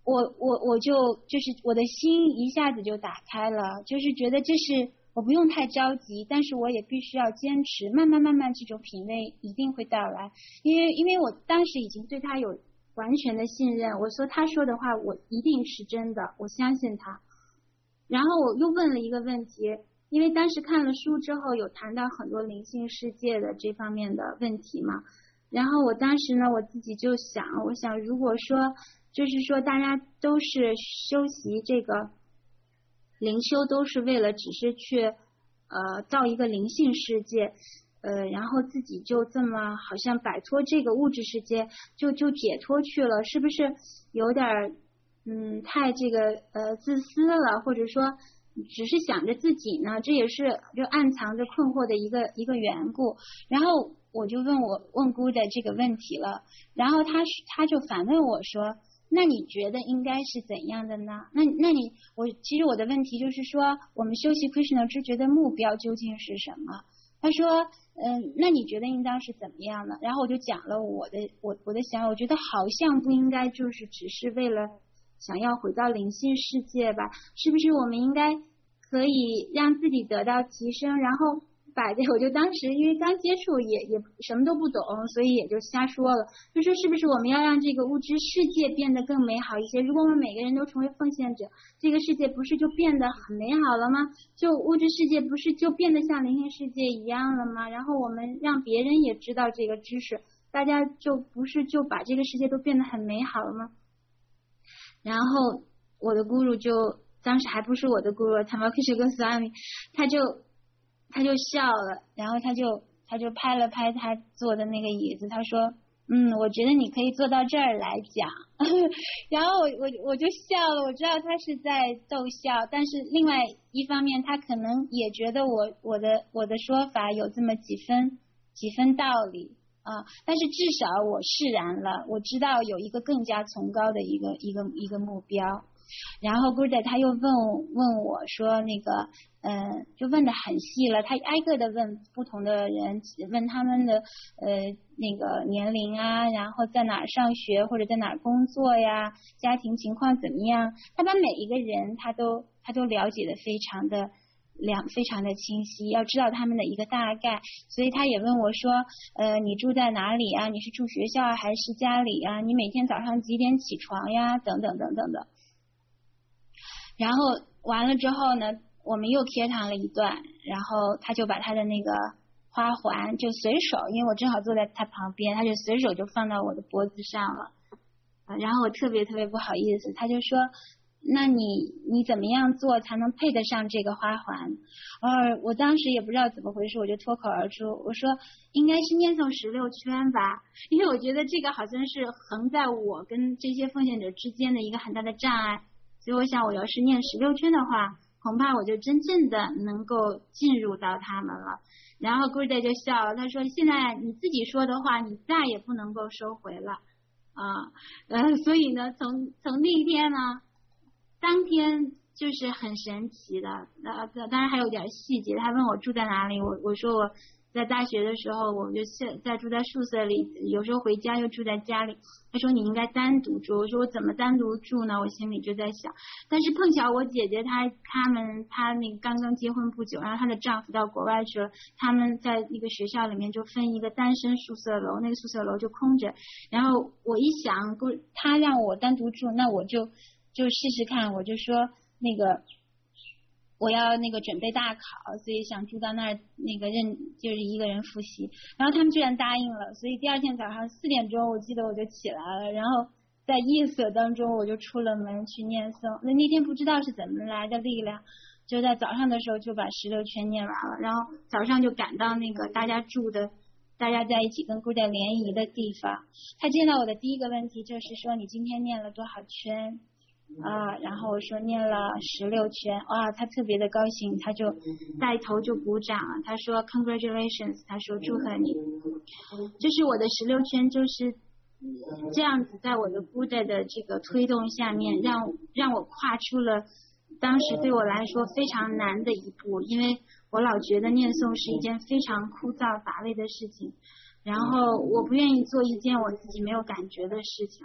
我就是我的心一下子就打开了，就是觉得这是我不用太着急，但是我也必须要坚持，慢慢这种品味一定会到来，因为我当时已经对他有完全的信任，我说他说的话我一定是真的，我相信他。然后我又问了一个问题，因为当时看了书之后有谈到很多灵性世界的这方面的问题嘛，然后我当时呢我自己就想，我想如果说就是说大家都是修习这个灵修，都是为了只是去造一个灵性世界，然后自己就这么好像摆脱这个物质世界就解脱去了，是不是有点太这个自私了，或者说只是想着自己呢？这也是就暗藏着困惑的一个缘故。然后我就问姑的这个问题了，然后他就反问我说，那你觉得应该是怎样的呢？其实我的问题就是说，我们修习 Krishna 知觉的目标究竟是什么？他说那你觉得应当是怎么样呢？然后我就讲了我的想法，我觉得好像不应该就是只是为了想要回到灵性世界吧，是不是我们应该可以让自己得到提升，然后我就当时因为刚接触也什么都不懂，所以也就瞎说了，就说是不是我们要让这个物质世界变得更美好一些，如果我们每个人都成为奉献者，这个世界不是就变得很美好了吗？就物质世界不是就变得像灵性世界一样了吗？然后我们让别人也知道这个知识，大家就不是就把这个世界都变得很美好了吗？然后我的guru就当时还不是我的guru，他们是个swami，他就笑了，然后他就拍了拍他坐的那个椅子，他说我觉得你可以坐到这儿来讲然后我就笑了，我知道他是在逗笑，但是另外一方面他可能也觉得我的说法有这么几分道理但是至少我释然了，我知道有一个更加崇高的一个目标。然后 Gurudev 他又问我说那个就问得很细了，他挨个的问不同的人，问他们的那个年龄啊，然后在哪儿上学或者在哪儿工作呀，家庭情况怎么样，他把每一个人他都了解的非常的清晰，要知道他们的一个大概，所以他也问我说你住在哪里啊，你是住学校还是家里啊，你每天早上几点起床呀，等等等等的。然后完了之后呢，我们又贴堂了一段，然后他就把他的那个花环就随手，因为我正好坐在他旁边，他就随手就放到我的脖子上了然后我特别不好意思，他就说那你怎么样做才能配得上这个花环？我当时也不知道怎么回事，我就脱口而出，我说应该是念诵16圈吧，因为我觉得这个好像是横在我跟这些奉献者之间的一个很大的障碍，所以我想我要是念16圈的话，恐怕我就真正的能够进入到他们了。然后 Gurudev 就笑了，他说现在你自己说的话你再也不能够收回了所以呢从那一天呢，当天就是很神奇的当然还有点细节，他问我住在哪里，我说我在大学的时候我就在住在宿舍里，有时候回家又住在家里，他说你应该单独住，我说我怎么单独住呢，我心里就在想，但是碰巧我姐姐她那个刚刚结婚不久，然后她的丈夫到国外去了，他们在那个学校里面就分一个单身宿舍楼，那个宿舍楼就空着，然后我一想他让我单独住，那我就试试看，我就说那个我要那个准备大考，所以想住到那儿那个就是一个人复习，然后他们居然答应了，所以第二天早上4点钟我记得我就起来了，然后在夜色当中我就出了门去念诵，那天不知道是怎么来的力量，就在早上的时候就把16圈念完了，然后早上就赶到那个大家在一起跟Gurudev联谊的地方，他见到我的第一个问题就是说你今天念了多少圈然后我说念了16圈，他特别的高兴，他就带头就鼓掌了，他说 congratulations， 他说祝贺你，这是我的16圈，就是这样子在我的Gurudev的这个推动下面，让我跨出了当时对我来说非常难的一步，因为我老觉得念诵是一件非常枯燥乏味的事情，然后我不愿意做一件我自己没有感觉的事情，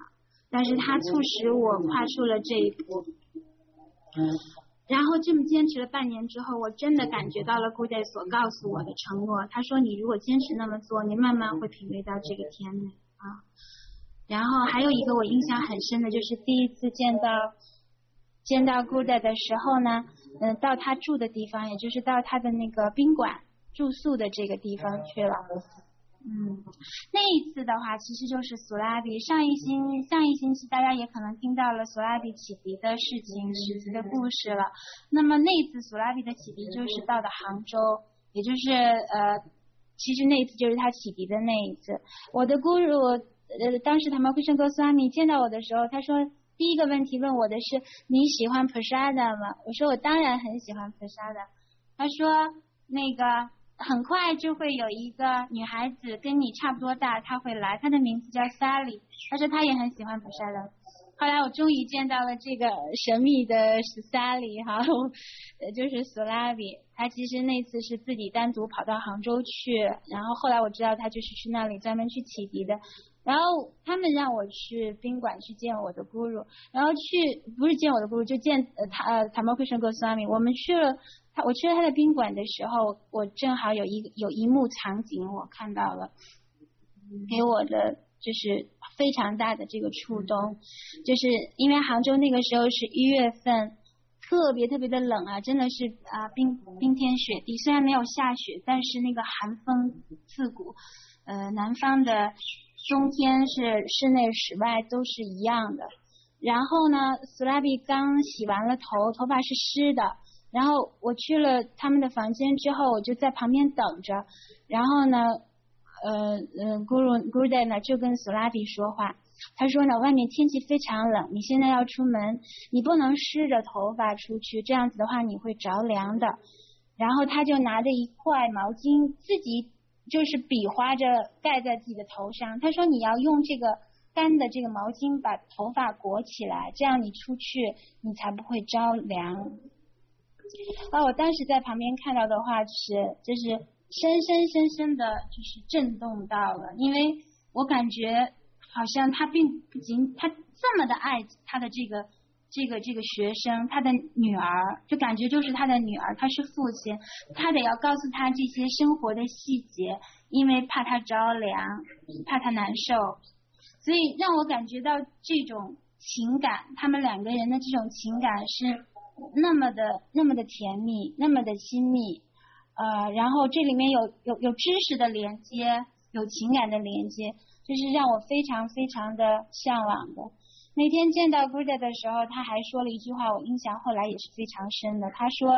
但是它促使我跨出了这一步。然后这么坚持了半年之后，我真的感觉到了古代所告诉我的承诺。他说你如果坚持那么做，你慢慢会品味到这个甜美啊。然后还有一个我印象很深的就是第一次见到古代的时候呢，到他住的地方，也就是到他的那个宾馆住宿的这个地方去了。那一次的话其实就是索拉比上一星期大家也可能听到了索拉比启迪的事情史记的故事了。那么那一次索拉比的启迪就是到的杭州，也就是其实那一次就是他启迪的那一次。我的姑姑当时他们会圣哥斯瓦米见到我的时候，他说第一个问题问我的是你喜欢 Prasada 吗？我说我当然很喜欢 Prasada。他说那个很快就会有一个女孩子跟你差不多大，她会来，她的名字叫 Sally。 她说她也很喜欢 Prasada。 后来我终于见到了这个神秘的Sally 哈，就是索拉比。她其实那次是自己单独跑到杭州去，然后后来我知道她就是去那里专门去启迪的。然后他们让我去宾馆去见我的姑姑，然后不是见我的姑姑，就见塔摩奎什哥斯瓦米。我去了他的宾馆的时候，我正好有一幕场景我看到了，给我的就是非常大的这个触动。就是因为杭州那个时候是1月份，特别特别的冷啊，真的是冰天雪地。虽然没有下雪，但是那个寒风刺骨。南方的冬天是室内室外都是一样的。然后呢，索拉比刚洗完了头发是湿的。然后我去了他们的房间之后，我就在旁边等着。然后呢古代呢就跟索拉比说话。他说呢，外面天气非常冷，你现在要出门，你不能湿着头发出去，这样子的话你会着凉的。然后他就拿着一块毛巾，自己就是比划着盖在自己的头上。他说你要用这个干的这个毛巾把头发裹起来，这样你出去你才不会着凉。我当时在旁边看到的话就是深的就是震动到了。因为我感觉好像他并不仅他这么的爱他的这个学生，他的女儿，就感觉就是他的女儿，他是父亲，他得要告诉他这些生活的细节，因为怕他着凉，怕他难受。所以让我感觉到这种情感，他们两个人的这种情感是那么的甜蜜，那么的亲密。然后这里面有知识的连接，有情感的连接，就是让我非常非常的向往的。那天见到 Gurudev 的时候，他还说了一句话，我印象后来也是非常深的。他说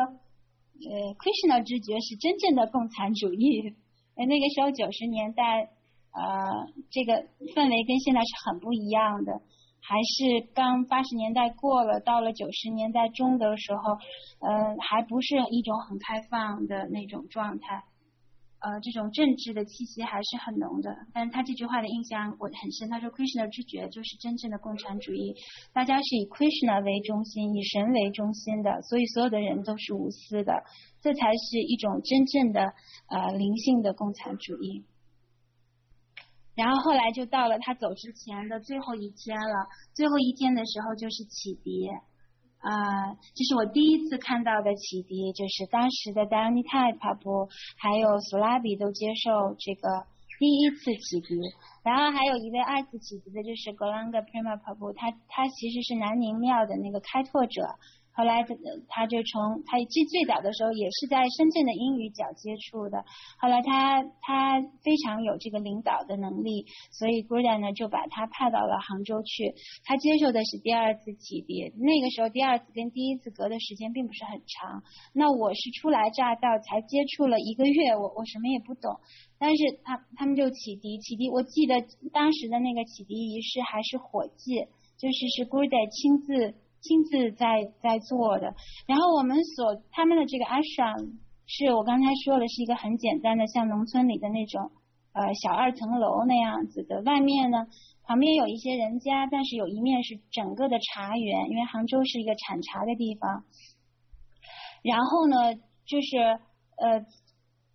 Krishna 知觉是真正的共产主义。那个时候90年代这个氛围跟现在是很不一样的，还是刚80年代过了，到了90年代中的时候还不是一种很开放的那种状态。这种政治的气息还是很浓的。但是他这句话的印象我很深，他说 Krishna 知觉就是真正的共产主义，大家是以 Krishna 为中心，以神为中心的，所以所有的人都是无私的，这才是一种真正的灵性的共产主义。然后后来就到了他走之前的最后一天了，最后一天的时候就是启迪。这是我第一次看到的启迪，就是当时的 Dharanitai Prabhu 还有索拉比都接受这个第一次启迪。然后还有一位2次启迪的就是 Gauranga Prema Prabhu， 他其实是南宁庙的那个开拓者。后来他就他最早的时候也是在深圳的英语角接触的，后来他非常有这个领导的能力，所以 Gurudev 呢就把他派到了杭州去。他接受的是第2次启迪，那个时候第2次跟第1次隔的时间并不是很长。那我是初来乍到，才接触了1个月，我什么也不懂。但是他们就启迪，我记得当时的那个启迪仪式还是火祭，是 Gurudev 亲自在做的。然后他们的这个 ashram 是我刚才说了，是一个很简单的像农村里的那种小2层楼那样子的。外面呢旁边有一些人家，但是有一面是整个的茶园，因为杭州是一个产茶的地方。然后呢就是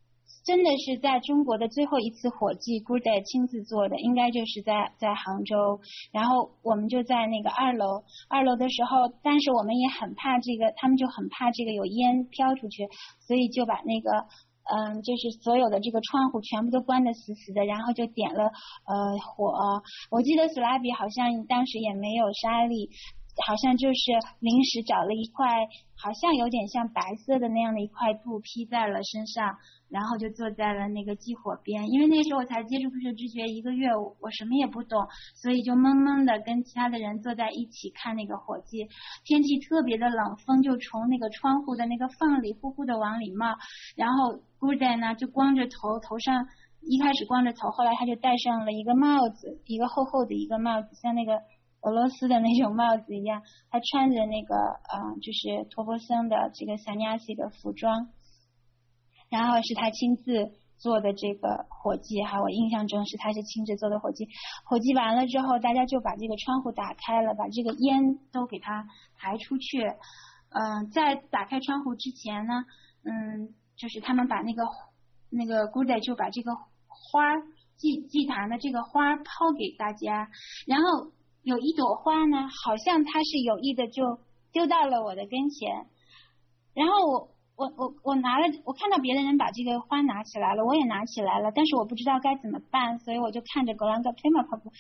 真的是在中国的最后一次火祭 Gurudev 亲自做的，应该就是在杭州。然后我们就在那个二楼的时候，但是我们也很怕这个，他们就很怕这个有烟飘出去，所以就把那个就是所有的这个窗户全部都关得死死的，然后就点了火。我记得索拉比好像当时也没有沙粒，好像就是临时找了一块好像有点像白色的那样的一块布披在了身上，然后就坐在了那个祭火边。因为那时候我才接触科学知觉1个月，我什么也不懂，所以就懵懵的跟其他的人坐在一起看那个火祭。天气特别的冷，风就从那个窗户的那个缝里呼呼的往里冒，然后 Gurudev 呢就光着头，头上一开始光着头，后来他就戴上了一个帽子，一个厚厚的一个帽子，像那个俄罗斯的那种帽子一样。他穿着那个就是陀钵僧的这个 sannyasi 的服装，然后是他亲自做的这个火祭哈，我印象中是他是亲自做的火祭。火祭完了之后，大家就把这个窗户打开了，把这个烟都给它排出去。在打开窗户之前呢，就是他们把那个 Gurudev 就把这个花祭坛的这个花抛给大家，然后有一朵花呢，好像他是有意的就丢到了我的跟前，然后我拿了，我看到别的人把这个花拿起来了，我也拿起来了，但是我不知道该怎么办，所以我就看着 Gauranga Prema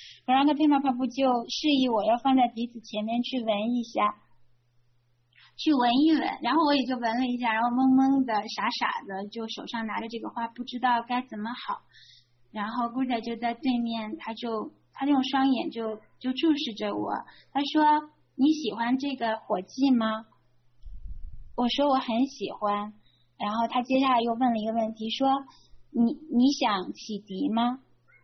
Prabhu 就示意我要放在鼻子前面去闻一下，去闻一闻，然后我也就闻了一下，然后懵懵的傻傻的就手上拿着这个花，不知道该怎么好。然后 Gurudev 就在对面，他用双眼就注视着我，他说你喜欢这个火祭吗？我说我很喜欢。然后他接下来又问了一个问题，说你想启迪吗？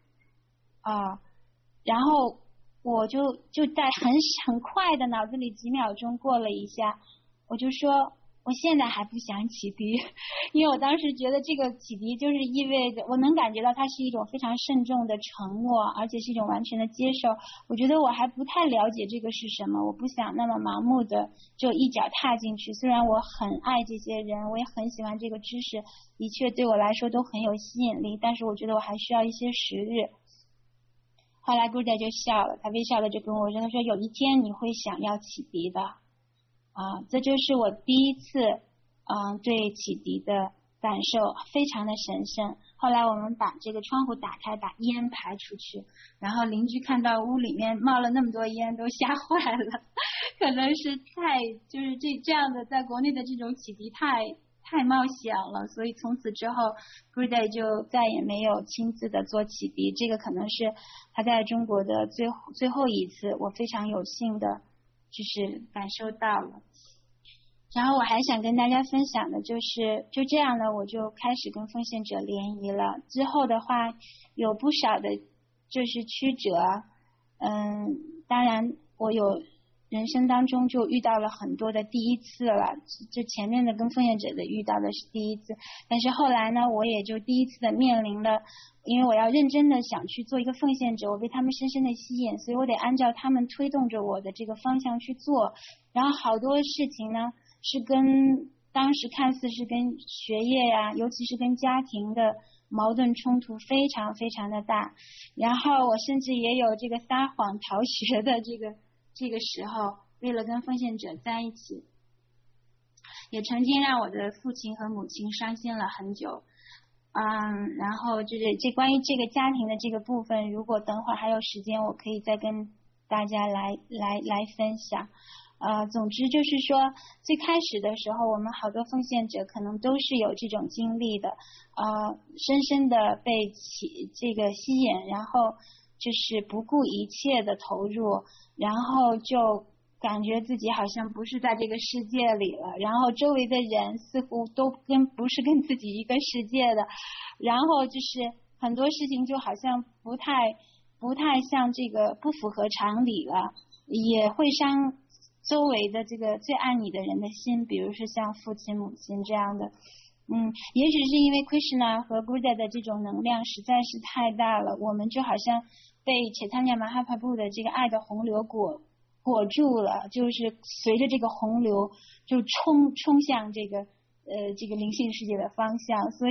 然后我就在很快的脑子里几秒钟过了一下，我就说我现在还不想启迪，因为我当时觉得这个启迪就是意味着我能感觉到它是一种非常慎重的承诺，而且是一种完全的接受。我觉得我还不太了解这个是什么，我不想那么盲目的就一脚踏进去。虽然我很爱这些人，我也很喜欢这个知识，的确对我来说都很有吸引力，但是我觉得我还需要一些时日。后来 Gurudev 就笑了，他微笑的就跟我说，他说有一天你会想要启迪的。这就是我第一次对启迪的感受，非常的神圣。后来我们把这个窗户打开，把烟排出去，然后邻居看到屋里面冒了那么多烟都吓坏了，可能是就是这样的，在国内的这种启迪太冒险了，所以从此之后 Gurudev 就再也没有亲自的做启迪，这个可能是他在中国的最后一次，我非常有幸的就是感受到了。然后我还想跟大家分享的就是，就这样呢，我就开始跟奉献者联谊了。之后的话，有不少的就是曲折，当然我有人生当中就遇到了很多的第一次了，就前面的跟奉献者的遇到的是第一次，但是后来呢，我也就第一次的面临了，因为我要认真的想去做一个奉献者，我被他们深深的吸引，所以我得按照他们推动着我的这个方向去做。然后好多事情呢，是跟当时看似是跟学业呀，尤其是跟家庭的矛盾冲突非常非常的大。然后我甚至也有这个撒谎逃学的这个时候，为了跟奉献者在一起，也曾经让我的父亲和母亲伤心了很久。然后就是关于这个家庭的这个部分，如果等会儿还有时间，我可以再跟大家来分享。总之就是说，最开始的时候，我们好多奉献者可能都是有这种经历的，深深的被这个吸引，然后就是不顾一切的投入，然后就感觉自己好像不是在这个世界里了，然后周围的人似乎都不是跟自己一个世界的，然后就是很多事情就好像不太像这个不符合常理了，也会伤周围的这个最爱你的人的心，比如说像父亲母亲这样的。也许是因为 Krishna 和 Buddha 的这种能量实在是太大了，我们就好像被 Chaitanya Mahaprabhu 的这个爱的洪流裹住了，就是随着这个洪流就冲向这个灵性世界的方向，所以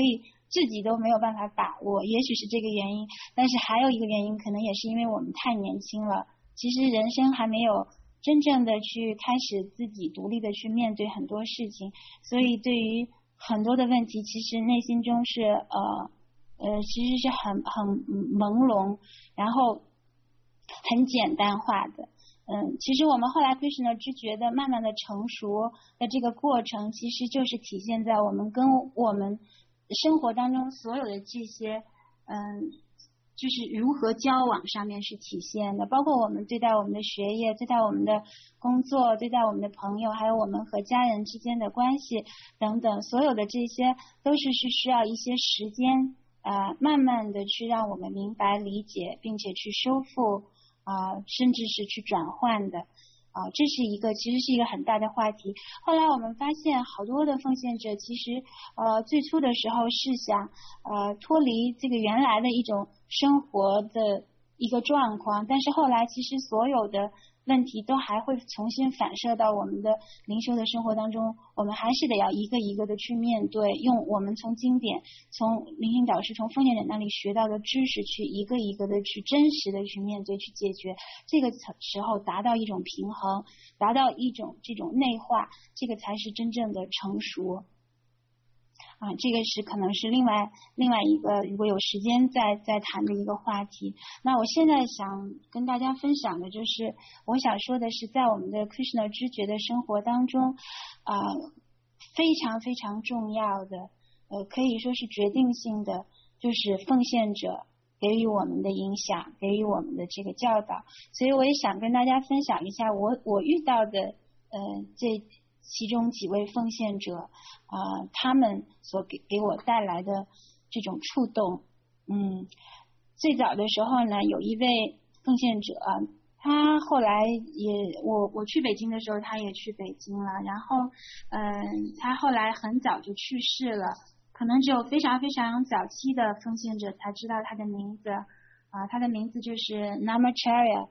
自己都没有办法把握，也许是这个原因，但是还有一个原因，可能也是因为我们太年轻了，其实人生还没有真正的去开始自己独立的去面对很多事情，所以对于很多的问题，其实内心中是其实是很朦胧，然后很简单化的。其实我们后来 Krishna 知觉的慢慢的成熟的这个过程，其实就是体现在我们跟我们生活当中所有的这些就是如何交往上面是体现的，包括我们对待我们的学业，对待我们的工作，对待我们的朋友，还有我们和家人之间的关系等等，所有的这些都是需要一些时间慢慢的去让我们明白理解，并且去修复甚至是去转换的这是其实是一个很大的话题。后来我们发现好多的奉献者其实最初的时候是想脱离这个原来的一种生活的一个状况，但是后来其实所有的问题都还会重新反射到我们的灵修的生活当中，我们还是得要一个一个的去面对，用我们从经典，从灵性导师，从奉献者那里学到的知识去一个一个的去真实的去面对，去解决，这个时候达到一种平衡，达到一种这种内化，这个才是真正的成熟这个是可能是另外一个如果有时间再谈的一个话题。那我现在想跟大家分享的就是我想说的是在我们的 Krishna 知觉的生活当中非常非常重要的可以说是决定性的，就是奉献者给予我们的影响，给予我们的这个教导。所以我也想跟大家分享一下我遇到的这其中几位奉献者他们所给我带来的这种触动。最早的时候呢，有一位奉献者他后来我去北京的时候他也去北京了，然后他后来很早就去世了，可能只有非常非常早期的奉献者才知道他的名字他的名字就是 Namacharya。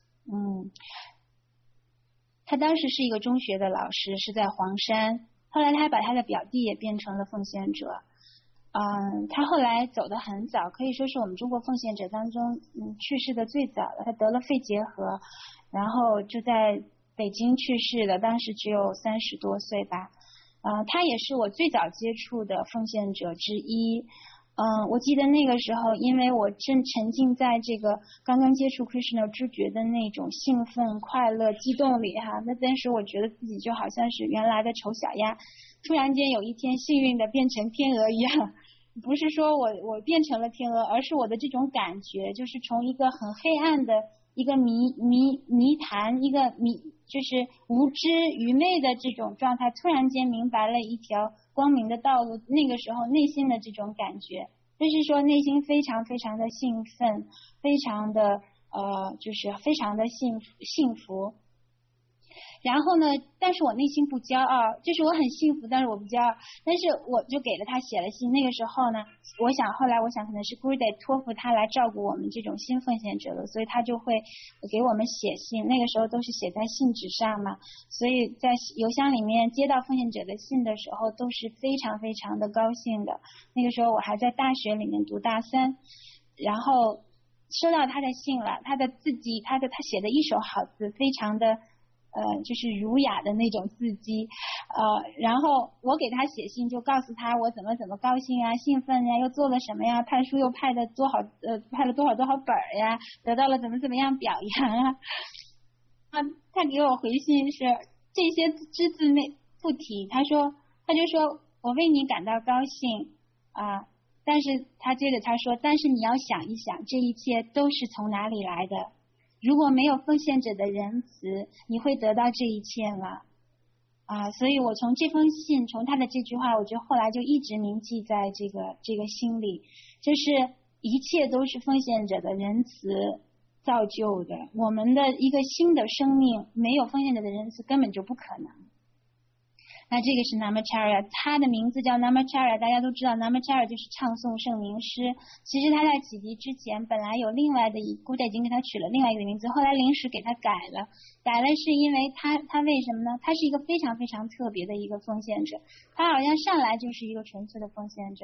他当时是一个中学的老师，是在黄山，后来他还把他的表弟也变成了奉献者。他后来走得很早，可以说是我们中国奉献者当中去世的最早的，他得了肺结核，然后就在北京去世了，当时只有30多岁吧。他也是我最早接触的奉献者之一。我记得那个时候，因为我正沉浸在这个刚刚接触 Krishna 知觉的那种兴奋、快乐、激动里那当时我觉得自己就好像是原来的丑小鸭，突然间有一天幸运的变成天鹅一样。不是说我变成了天鹅，而是我的这种感觉，就是从一个很黑暗的一个谜团，一个就是无知愚昧的这种状态，突然间明白了一条光明的道路，那个时候内心的这种感觉，就是说内心非常非常的兴奋，非常的就是非常的幸福。然后呢，但是我内心不骄傲，就是我很幸福，但是我不骄傲，但是我就给了他写了信。那个时候呢，后来我想可能是 Gurudev 托付他来照顾我们这种新奉献者的，所以他就会给我们写信，那个时候都是写在信纸上嘛，所以在邮箱里面接到奉献者的信的时候都是非常非常的高兴的。那个时候我还在大学里面读大3，然后收到他的信了，他的字迹，他写的一手好字，非常的就是儒雅的那种字迹，然后我给他写信，就告诉他我怎么高兴啊、兴奋呀，又做了什么呀，派书又派了多少本呀，得到了怎么样表扬啊。他给我回信是这些只字不提，他就说我为你感到高兴但是他接着他说，但是你要想一想，这一切都是从哪里来的？如果没有奉献者的仁慈，你会得到这一切吗？所以我从这封信，从他的这句话，我就后来就一直铭记在这个心里，就是一切都是奉献者的仁慈造就的。我们的一个新的生命，没有奉献者的仁慈根本就不可能。那这个是 Namacharya， 他的名字叫 Namacharya， 大家都知道 Namacharya 就是唱诵圣名诗。其实他在启迪之前本来有另外的Gurudev已经给他取了另外一个名字，后来临时给他改了是因为他为什么呢？他是一个非常非常特别的一个奉献者，他好像上来就是一个纯粹的奉献者，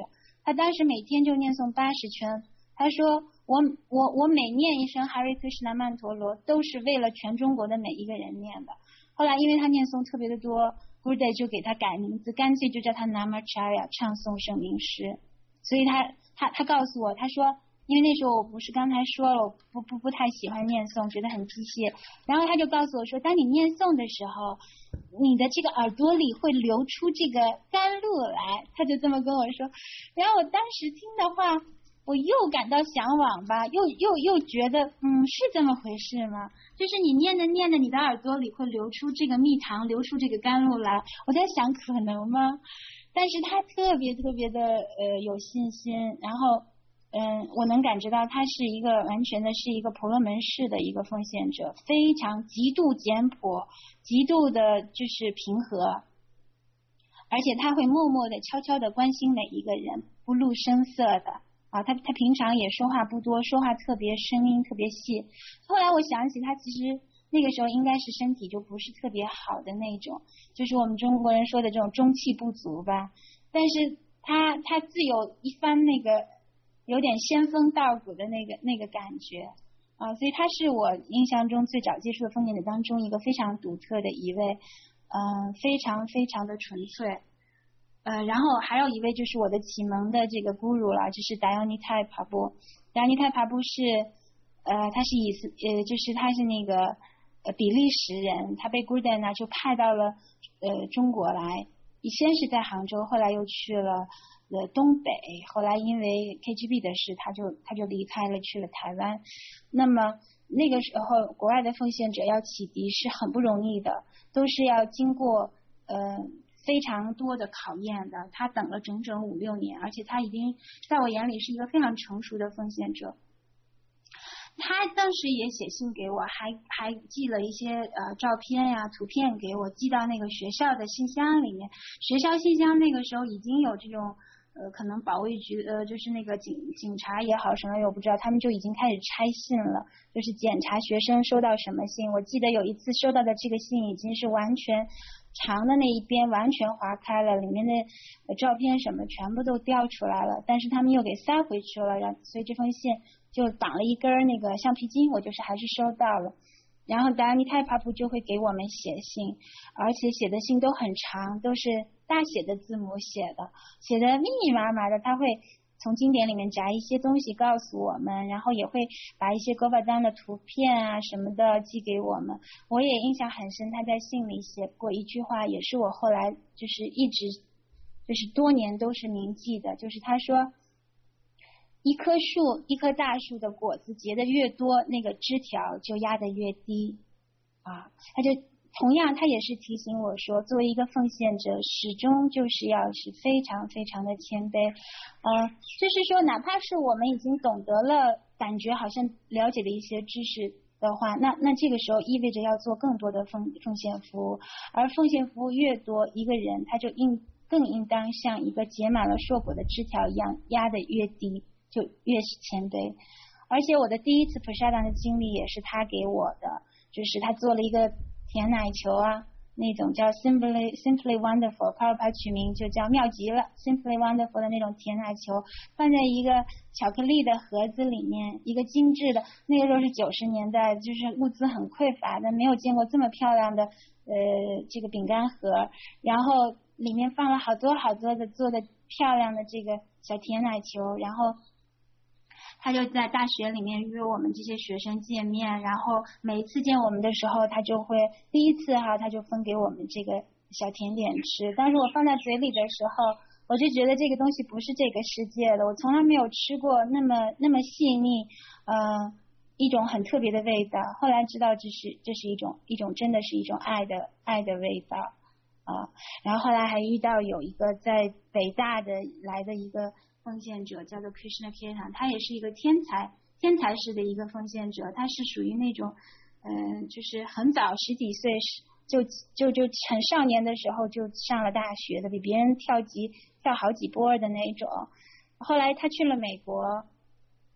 他当时每天就念诵80圈。他说我每念一声 Hare Krishna 曼陀罗都是为了全中国的每一个人念的。后来因为他念诵特别的多， Gurudev 就给他改名字，干脆就叫他 Namacharya 唱诵圣名师。所以他告诉我，他说因为那时候我不是刚才说了我不太喜欢念诵，觉得很机械，然后他就告诉我说，当你念诵的时候，你的这个耳朵里会流出这个甘露来，他就这么跟我说。然后我当时听的话，我又感到向往吧，又觉得是这么回事吗？就是你念着念着，你的耳朵里会流出这个蜜糖，流出这个甘露来。我在想可能吗？但是他特别特别的有信心，然后我能感知到他是一个完全的是一个婆罗门式的一个奉献者，非常极度简朴，极度的就是平和，而且他会默默的悄悄的关心每一个人，不露声色的啊，他平常也说话不多，说话特别声音特别细。后来我想起他其实那个时候应该是身体就不是特别好的那种，就是我们中国人说的这种中气不足吧。但是他自有一番那个有点仙风道骨的那个感觉啊，所以他是我印象中最早接触的奉献者当中一个非常独特的一位，非常非常的纯粹。然后还有一位就是我的启蒙的这个 guru 了，就是 Dayanitai Prabhu。Dayanitai Prabhu 是他是就是他是那个比利时人，他被 Gurudev 呢就派到了中国来，先是在杭州，后来又去了东北，后来因为 KGB 的事他就离开了，去了台湾。那么那个时候国外的奉献者要启迪是很不容易的，都是要经过非常多的考验的。他等了整整5-6年，而且他已经在我眼里是一个非常成熟的奉献者。他当时也写信给我，还寄了一些照片呀、图片给我，寄到那个学校的信箱里面。学校信箱那个时候已经有这种可能保卫局就是那个警察也好什么我不知道，他们就已经开始拆信了，就是检查学生收到什么信。我记得有一次收到的这个信已经是完全长的那一边完全划开了，里面的照片什么全部都掉出来了，但是他们又给塞回去了，所以这封信就绑了一根那个橡皮筋，我就是还是收到了。然后Dayanitai Prabhu就会给我们写信，而且写的信都很长，都是大写的字母写的，写的密密麻麻的。他会从经典里面摘一些东西告诉我们，然后也会把一些Govardhan的图片啊什么的寄给我们。我也印象很深，他在信里写过一句话，也是我后来就是一直就是多年都是铭记的，就是他说一棵大树的果子结得越多，那个枝条就压得越低啊。他就同样他也是提醒我说，作为一个奉献者始终就是要是非常非常的谦卑，就是说哪怕是我们已经懂得了，感觉好像了解的一些知识的话，那这个时候意味着要做更多的奉献服务，而奉献服务越多，一个人他就更应当像一个结满了硕果的枝条一样，压得越低就越是谦卑。而且我的第一次普沙达的经历也是他给我的，就是他做了一个甜奶球啊，那种叫 Simply Wonderful， 泡泡取名就叫妙极了 Simply Wonderful 的那种甜奶球，放在一个巧克力的盒子里面，一个精致的，那个时候是90年代，就是物资很匮乏的，没有见过这么漂亮的这个饼干盒，然后里面放了好多好多的做的漂亮的这个小甜奶球，然后他就在大学里面约我们这些学生见面，然后每一次见我们的时候，他就会第一次他就分给我们这个小甜点吃。当时我放在嘴里的时候，我就觉得这个东西不是这个世界的，我从来没有吃过那么细腻，一种很特别的味道。后来知道这是一种真的是一种爱的味道啊。然后后来还遇到有一个在北大的来的一个奉献者叫做 Krishna Kirtan， 他也是一个天才式的一个奉献者，他是属于那种就是很早10几岁就很少年的时候就上了大学的，比别人跳好几波的那种。后来他去了美国，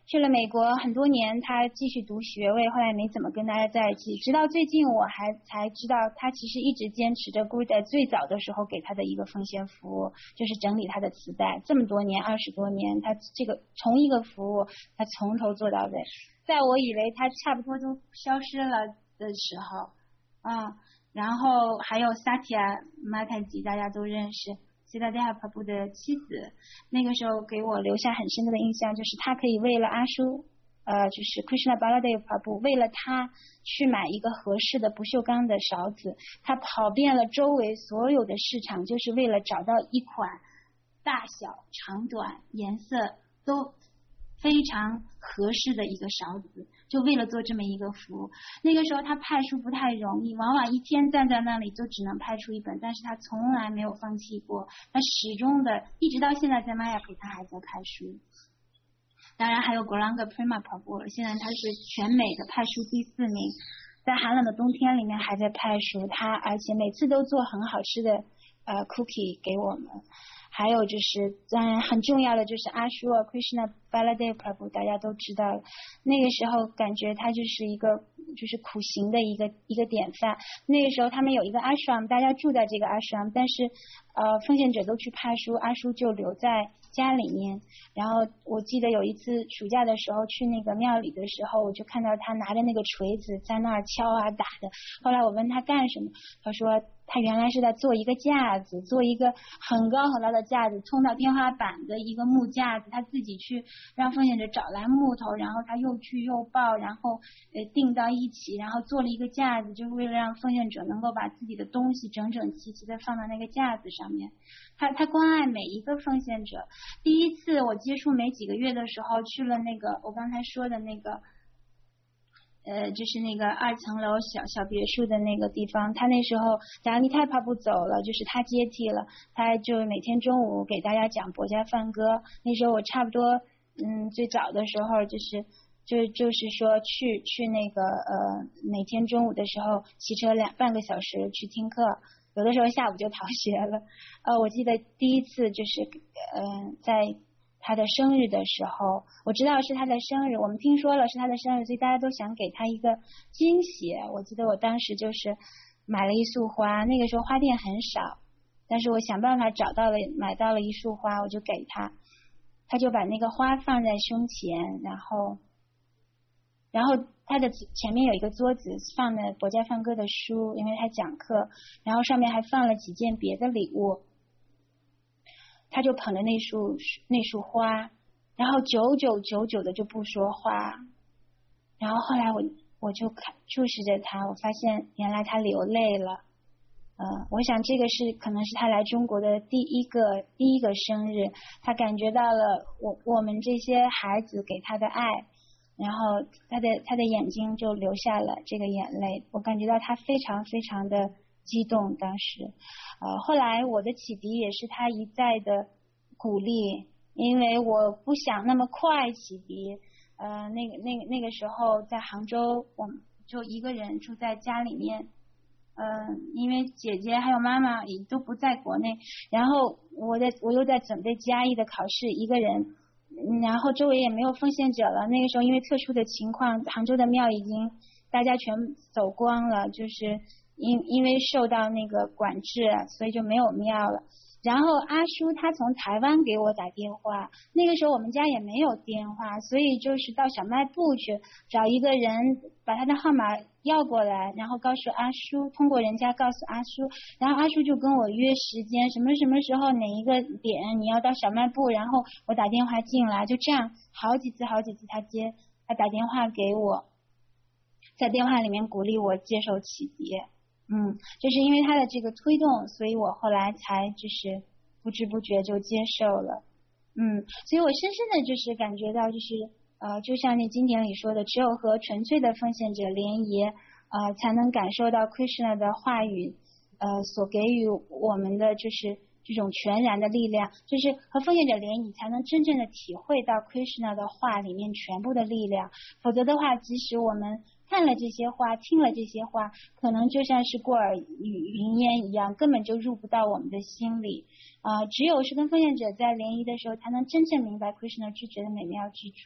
去了美国很多年，他继续读学位，后来没怎么跟大家在一起。直到最近我才知道，他其实一直坚持着古代最早的时候给他的一个奉献服务，就是整理他的磁带。这么多年，20多年，他这个同一个服务，他从头做到尾。在我以为他差不多都消失了的时候，然后还有萨提亚马泰吉，大家都认识。西达迪哈帕布的妻子，那个时候给我留下很深的印象，就是他可以为了阿叔，就是 Krishna Baladev Prabhu， 为了他去买一个合适的不锈钢的勺子，他跑遍了周围所有的市场，就是为了找到一款大小、长短、颜色都非常合适的一个勺子，就为了做这么一个服务。那个时候他派书不太容易，往往一天站在那里就只能派出一本，但是他从来没有放弃过，他始终的一直到现在在玛雅普他还在派书。当然还有 Gauranga Prema Prabhu， 现在他是全美的派书第4名，在寒冷的冬天里面还在派书，他而且每次都做很好吃的cookie 给我们。还有就是当然很重要的就是阿舒尔 Krishna Baladev Prabhu， 大家都知道那个时候感觉他就是一个就是苦行的一个典范。那个时候他们有一个 ashram， 大家住在这个 ashram， 但是奉献者都去派书，阿舒就留在家里面。然后我记得有一次暑假的时候去那个庙里的时候，我就看到他拿着那个锤子在那儿敲啊打的。后来我问他干什么，他说他原来是在做一个架子，做一个很高很高的架子，冲到天花板的一个木架子，他自己去让奉献者找来木头，然后他又锯又刨，然后钉到一起，然后做了一个架子，就是为了让奉献者能够把自己的东西整整齐齐的放到那个架子上面。他关爱每一个奉献者。第一次我接触没几个月的时候，去了那个我刚才说的那个就是那个2层楼小别墅的那个地方，他那时候达利泰帕布走了，就是他接替了，他就每天中午给大家讲博家梵歌。那时候我差不多最早的时候就是说去那个每天中午的时候骑车半个小时去听课，有的时候下午就逃学了。我记得第一次就是在他的生日的时候，我知道是他的生日，我们听说了是他的生日，所以大家都想给他一个惊喜。我记得我当时就是买了一束花，那个时候花店很少，但是我想办法买到了一束花，我就给他，他就把那个花放在胸前，然后他的前面有一个桌子放的博家梵歌的书，因为他讲课，然后上面还放了几件别的礼物。他就捧着那束花，然后久久的就不说话。然后后来我就注视着他，我发现原来他流泪了。我想这个可能是他来中国的第一个生日，他感觉到了我们这些孩子给他的爱，然后他的眼睛就流下了这个眼泪。我感觉到他非常非常的激动。当时后来我的启迪也是他一再的鼓励，因为我不想那么快启迪。那个时候在杭州，我就一个人住在家里面。因为姐姐还有妈妈也都不在国内，然后我又在准备GRE的考试，一个人，然后周围也没有奉献者了。那个时候因为特殊的情况，杭州的庙已经大家全走光了，就是因为受到那个管制，所以就没有庙了。然后阿叔他从台湾给我打电话，那个时候我们家也没有电话，所以就是到小卖部去找一个人把他的号码要过来，然后告诉阿叔，通过人家告诉阿叔，然后阿叔就跟我约时间，什么时候哪一个点你要到小卖部，然后我打电话进来，就这样好几次他打电话给我，在电话里面鼓励我接受启迪。就是因为他的这个推动，所以我后来才就是不知不觉就接受了。所以我深深的就是感觉到，就是就像那经典里说的，只有和纯粹的奉献者联谊，才能感受到 Krishna 的话语所给予我们的就是这种全然的力量，就是和奉献者联谊才能真正的体会到 Krishna 的话里面全部的力量。否则的话，即使我们看了这些话，听了这些话，可能就像是过耳云烟一样，根本就入不到我们的心里。只有是跟奉献者在联谊的时候，才能真正明白 Krishna 知觉的美妙之处。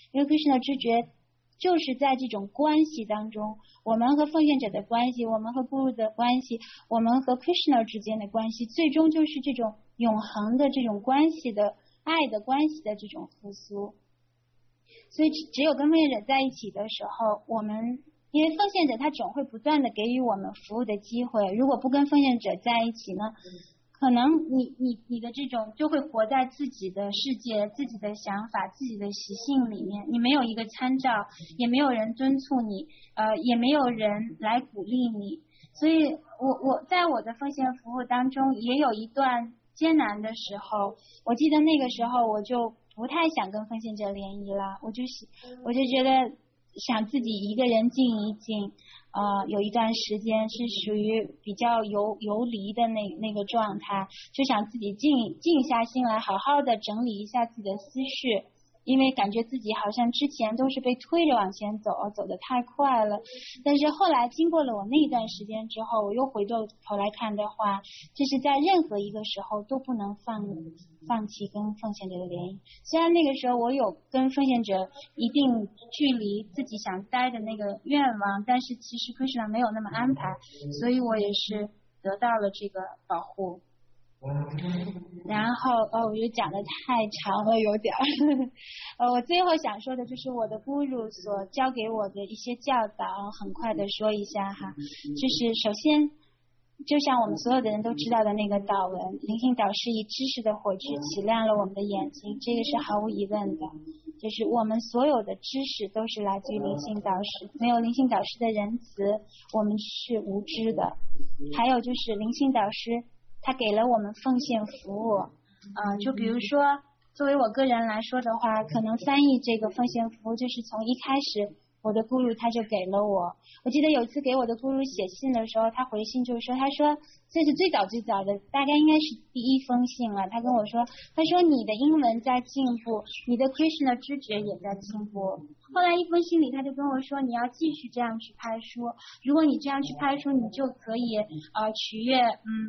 因为 Krishna 知觉就是在这种关系当中，我们和奉献者的关系，我们和 Guru 的关系，我们和 Krishna 之间的关系，最终就是这种永恒的这种关系的爱的关系的这种复苏。所以只有跟奉献者在一起的时候，我们因为奉献者他总会不断的给予我们服务的机会，如果不跟奉献者在一起呢，可能你的这种就会活在自己的世界、自己的想法、自己的习性里面，你没有一个参照，也没有人敦促你，也没有人来鼓励你。所以我在我的奉献服务当中也有一段艰难的时候，我记得那个时候我就不太想跟奉献者联谊了，我就觉得想自己一个人静一静，有一段时间是属于比较游离的那个状态，就想自己静下心来，好好的整理一下自己的思绪，因为感觉自己好像之前都是被推着往前走，走得太快了。但是后来经过了我那一段时间之后，我又回过头来看的话，就是在任何一个时候都不能放弃跟奉献者的联谊。虽然那个时候我有跟奉献者一定距离自己想待的那个愿望，但是其实 Krishna 没有那么安排，所以我也是得到了这个保护。然后我就讲的太长了有点我最后想说的就是我的 Guru 所教给我的一些教导，很快的说一下哈。就是首先就像我们所有的人都知道的那个导文，灵性导师以知识的火炬启亮了我们的眼睛，这个是毫无疑问的，就是我们所有的知识都是来自于灵性导师，没有灵性导师的仁慈我们是无知的。还有就是灵性导师他给了我们奉献服务，就比如说作为我个人来说的话，可能翻译这个奉献服务就是从一开始我的 Guru 他就给了我记得有一次给我的 Guru 写信的时候，他回信就是说，他说这是最早的，大概应该是第一封信了，他跟我说，他说你的英文在进步，你的 Krishna 知觉也在进步。后来一封信里他就跟我说，你要继续这样去拍书，如果你这样去拍书，你就可以取悦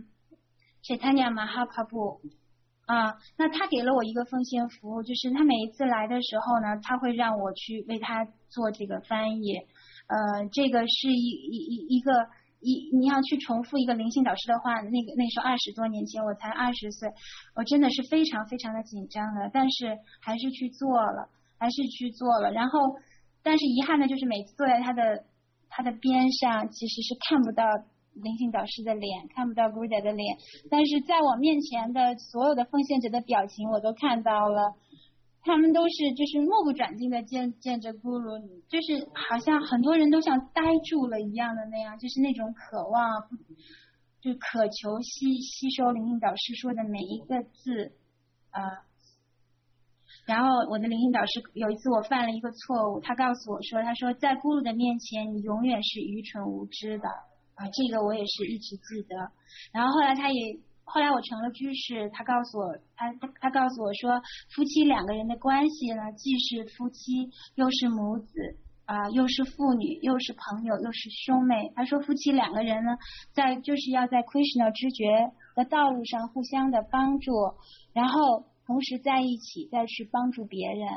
Chaitanya Mahaprabhu。那他给了我一个奉献服务，就是他每一次来的时候呢，他会让我去为他做这个翻译。这个是一个你要去重复一个灵性导师的话，那时候20多年前我才20岁，我真的是非常非常的紧张的，但是还是去做了。然后但是遗憾的就是每次坐在他的边上，其实是看不到灵性导师的脸，看不到 Guru 的脸，但是在我面前的所有的奉献者的表情我都看到了，他们都是就是目不转睛的见着 Guru， 就是好像很多人都像呆住了一样的那样，就是那种渴望，就渴求吸收灵性导师说的每一个字然后我的灵性导师有一次我犯了一个错误，他告诉我说，他说在 Guru 的面前你永远是愚蠢无知的这个我也是一直记得。然后后来我成了居士，他告诉我说，夫妻两个人的关系呢，既是夫妻，又是母子又是父女，又是朋友，又是兄妹。他说夫妻两个人呢，就是要在 Krishna 知觉的道路上互相的帮助，然后同时在一起再去帮助别人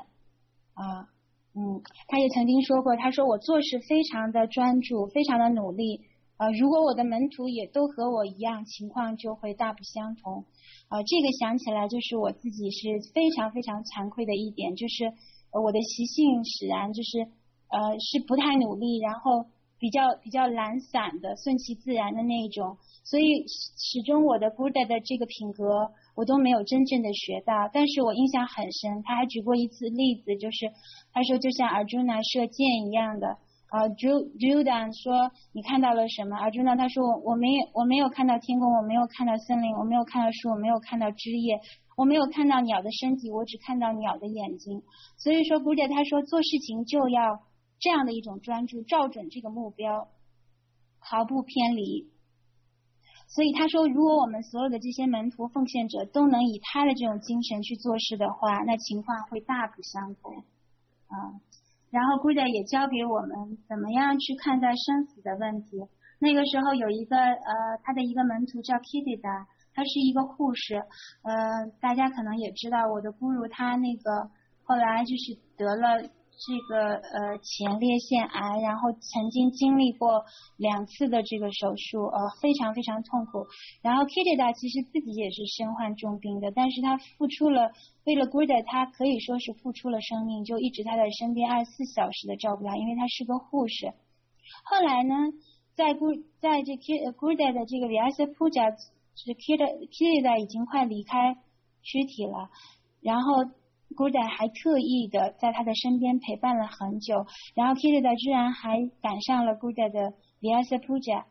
他也曾经说过，他说我做事非常的专注，非常的努力如果我的门徒也都和我一样，情况就会大不相同这个想起来就是我自己是非常非常惭愧的一点，就是我的习性使然就是是不太努力，然后比较懒散的，顺其自然的那种，所以始终我的 Buddha 的这个品格我都没有真正的学到。但是我印象很深，他还举过一次例子，就是他说就像 Arjuna 射箭一样的Judan 说你看到了什么？ Arjuna 他说我没有看到天空，我没有看到森林，我没有看到树，我没有看到枝叶，我没有看到鸟的身体，我只看到鸟的眼睛。所以说 Buddha 他说做事情就要这样的一种专注，照准这个目标，毫不偏离。所以他说如果我们所有的这些门徒奉献者都能以他的这种精神去做事的话，那情况会大不相同然后 Buddha 也教给我们怎么样去看待生死的问题。那个时候有一个他的一个门徒叫 Kidida， 他是一个护士大家可能也知道我的 Guru 他那个后来就是得了这个前列腺癌，然后曾经经历过2次的这个手术，非常非常痛苦。然后 Kitida 其实自己也是身患重病的，但是他付出了，为了 Gurda 他可以说是付出了生命，就一直在他身边24小时的照顾他，因为他是个护士。后来呢，在这 Gurda 的这个 Vyasa Puja， Kitida 已经快离开躯体了，然后 Gurda 还特意的在他的身边陪伴了很久，然后 Kitida 居然还赶上了 Gurda 的 Vyasa Puja，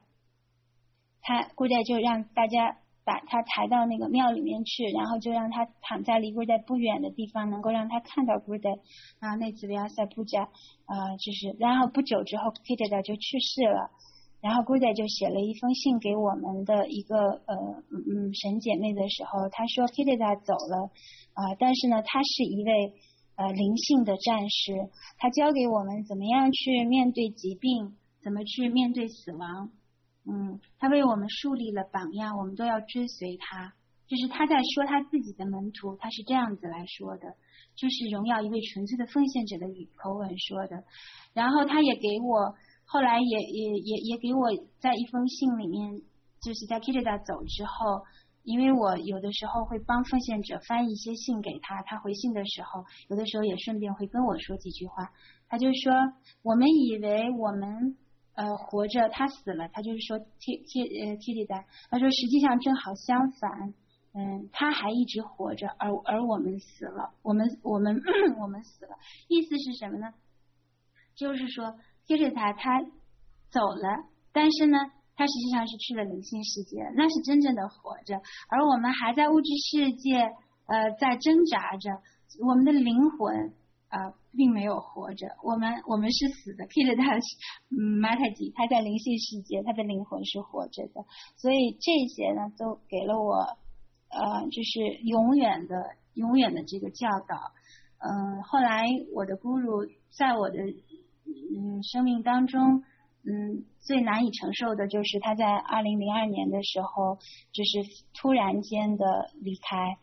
Gurda 就让大家把他抬到那个庙里面去，然后就让他躺在离 Gurda 不远的地方，能够让他看到 Gurda。 然后那次 Vyasa Puja 就是然后不久之后 Kitida 就去世了，然后 Gurda 就写了一封信给我们的一个神姐妹的时候，她说 Kitida 走了但是呢她是一位灵性的战士，她教给我们怎么样去面对疾病，怎么去面对死亡。她为我们树立了榜样，我们都要追随她。就是她在说她自己的门徒，她是这样子来说的，就是荣耀一位纯粹的奉献者的口吻说的。然后她也给我后来也给我在一封信里面，就是在 Kitida 走之后，因为我有的时候会帮奉献者翻译一些信给他，他回信的时候有的时候也顺便会跟我说几句话。他就说我们以为我们活着，他死了，他就是说 Kitida， 他说实际上正好相反，他还一直活着，而我们死了，我们死了。意思是什么呢？就是说Kitida 他走了，但是呢他实际上是去了灵性世界，那是真正的活着，而我们还在物质世界在挣扎着，我们的灵魂并没有活着，我们是死的。Kitida Mataji 他在灵性世界，他的灵魂是活着的，所以这些呢都给了我就是永远的这个教导。后来我的 Guru 在我的生命当中最难以承受的就是他在2002年的时候就是突然间的离开，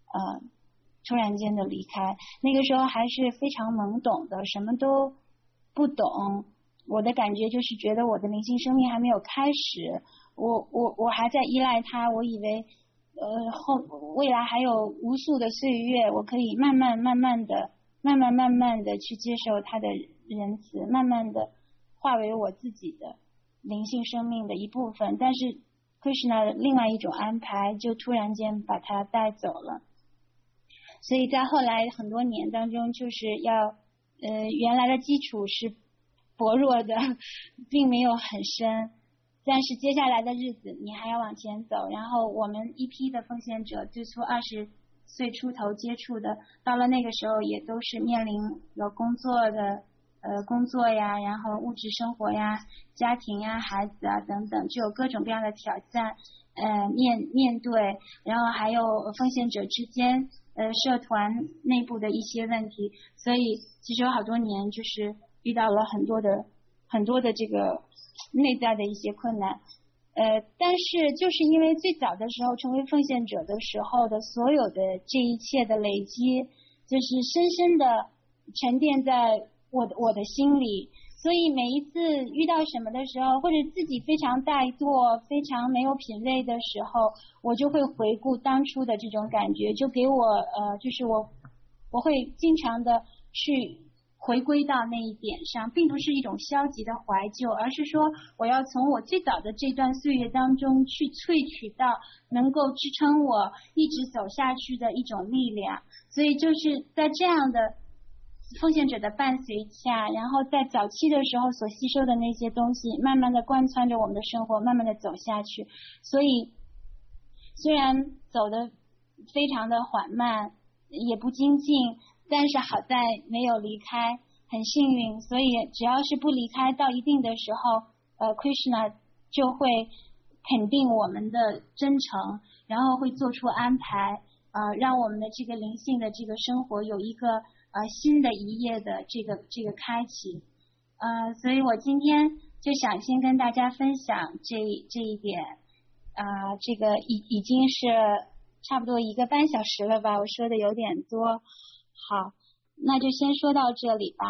那个时候还是非常懵懂的，什么都不懂。我的感觉就是觉得我的灵性生命还没有开始，我还在依赖他，我以为未来还有无数的岁月，我可以慢慢的去接受他的仁慈，慢慢的化为我自己的灵性生命的一部分。但是 Krishna 的另外一种安排就突然间把他带走了，所以在后来很多年当中，就是要原来的基础是薄弱的，并没有很深，但是接下来的日子你还要往前走。然后我们一批的奉献者最初20岁出头接触的，到了那个时候也都是面临有工作呀，然后物质生活呀，家庭呀，孩子啊等等，就有各种各样的挑战面对，然后还有奉献者之间社团内部的一些问题，所以其实有好多年就是遇到了很多的这个内在的一些困难。但是就是因为最早的时候成为奉献者的时候的所有的这一切的累积，就是深深的沉淀在我的心里，所以每一次遇到什么的时候，或者自己非常怠惰非常没有品味的时候，我就会回顾当初的这种感觉，就给我就是我会经常的去回归到那一点上，并不是一种消极的怀旧，而是说我要从我最早的这段岁月当中去萃取到能够支撑我一直走下去的一种力量。所以就是在这样的奉献者的伴随下，然后在早期的时候所吸收的那些东西慢慢的贯穿着我们的生活，慢慢的走下去。所以虽然走得非常的缓慢也不精进，但是好在没有离开，很幸运。所以只要是不离开到一定的时候Krishna 就会肯定我们的真诚，然后会做出安排让我们的这个灵性的这个生活有一个新的一页的这个开启。所以我今天就想先跟大家分享这一点这个已经是差不多1个半小时了吧，我说的有点多。好，那就先说到这里吧。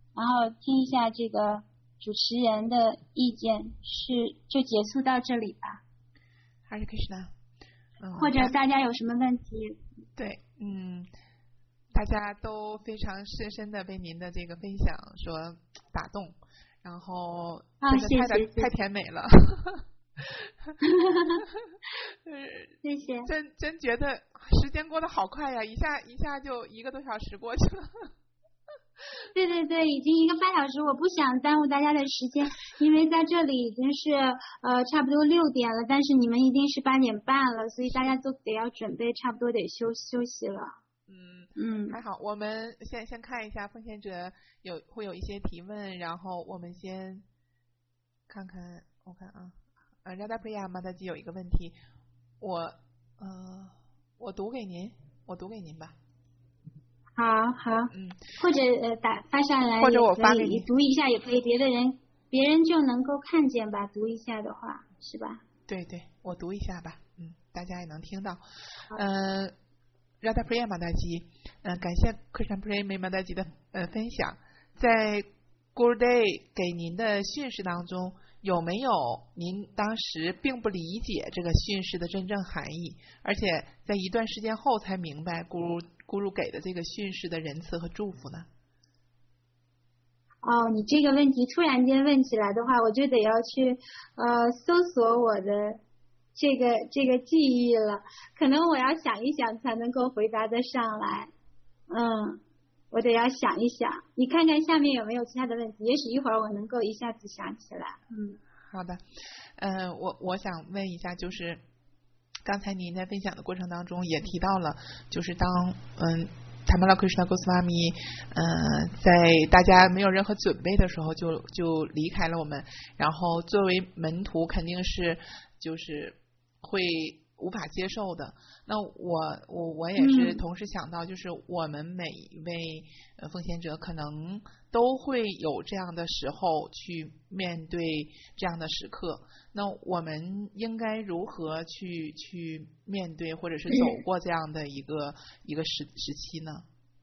然后听一下这个主持人的意见，就结束到这里吧。 Hare Krishna。 或者大家有什么问题？ 对，大家都非常深深的被您的这个分享所打动，然后真的太甜美了。 谢谢。 真觉得时间过得好快呀，一下就1个多小时过去了。 对对对，已经1个半小时，我不想耽误大家的时间，因为在这里已经是差不多6点了，但是你们一定是8点半了，所以大家都得要准备，差不多得休息了。 还好，我们先看一下奉献者会有一些提问，然后我们先看看，我看啊，Radha Priya Mataji有一个问题，我读给您吧。 好，或者发上来， 或者我发给你读一下也可以，别人就能够看见吧，读一下的话是吧？ 对，我读一下吧，大家也能听到。Radha Priya Mataji，感谢 Krishna Premi Mataji 的分享，在 Guru Day 给您的训示当中，有没有您当时并不理解这个训示的真正含义，而且在一段时间后才明白Guru给的这个训示的仁慈和祝福呢？ 你这个问题突然间问起来的话，我就得要去搜索我的这个记忆了，可能我要想一想才能够回答得上来。我得要想一想，你看看下面有没有其他的问题，也许一会儿我能够一下子想起来。 好的，我想问一下，就是刚才您在分享的过程当中也提到了，就是当Tamala Krishna Goswami在大家没有任何准备的时候就离开了我们，然后作为门徒肯定是就是会无法接受的。那我也是同时想到，就是我们每一位奉献者可能都会有这样的时候去面对这样的时刻，那我们应该如何去面对或者是走过这样的一个时期呢？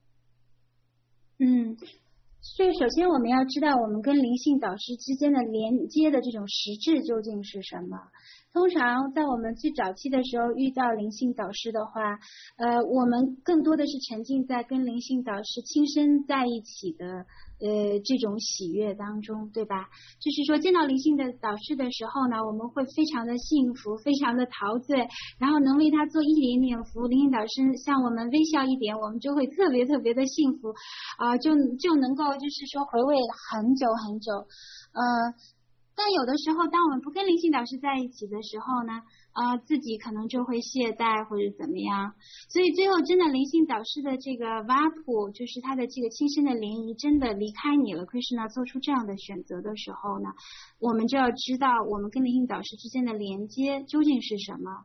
所以首先我们要知道我们跟灵性导师之间的连接的这种实质究竟是什么。通常在我们最早期的时候遇到灵性导师的话，我们更多的是沉浸在跟灵性导师亲身在一起的这种喜悦当中，对吧？就是说见到灵性的导师的时候呢，我们会非常的幸福，非常的陶醉，然后能为他做一点点服务，灵性导师向我们微笑一点，我们就会特别特别的幸福就能够就是说回味很久很久。但有的时候当我们不跟灵性导师在一起的时候呢，自己可能就会懈怠或者怎么样，所以最后真的灵性导师的这个瓦普，就是他的这个亲身的联谊真的离开你了， Krishna 做出这样的选择的时候呢，我们就要知道我们跟灵性导师之间的连接究竟是什么。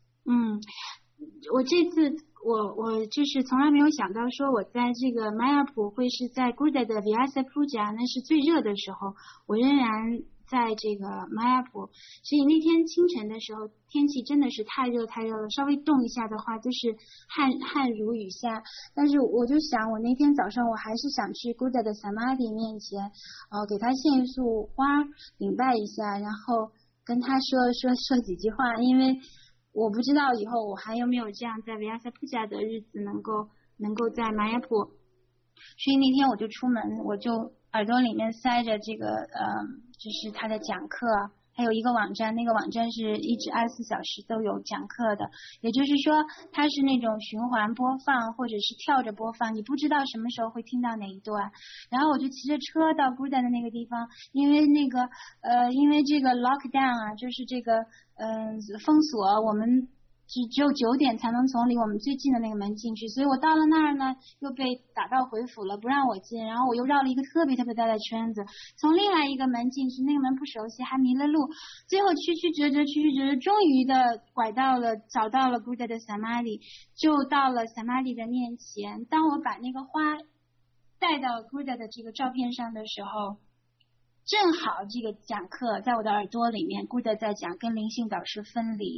我这次我就是从来没有想到说我在这个玛雅普会是在 Gurudev 的 Vyasa Puja 那是最热的时候，我仍然在这个玛雅普，所以那天清晨的时候天气真的是太热了，稍微动一下的话就是汗如雨下。但是我就想我那天早上我还是想去 Gurudev 的 Samadhi 面前给他献一束花领拜一下，然后跟他说几句话，因为我不知道以后我还有没有这样在维亚萨普加的日子能够在玛雅普，所以那天我就出门，我就耳朵里面塞着这个就是他的讲课，还有一个网站，那个网站是一直24小时都有讲课的，也就是说它是那种循环播放或者是跳着播放，你不知道什么时候会听到哪一段。然后我就骑着车到 Gurudev 的那个地方，因为这个 lockdown 就是这个封锁，我们只有9点才能从离我们最近的那个门进去，所以我到了那儿呢又被打道回府了，不让我进，然后我又绕了一个特别特别大的圈子，从另外一个门进去，那个门不熟悉还迷了路，最后曲曲折折终于的找到了 Gurudev 的 Samadhi， 就到了 Samadhi 的面前。当我把那个花带到 Gurudev 的这个照片上的时候，正好这个讲课在我的耳朵里面， Gurudev 在讲跟灵性导师分离，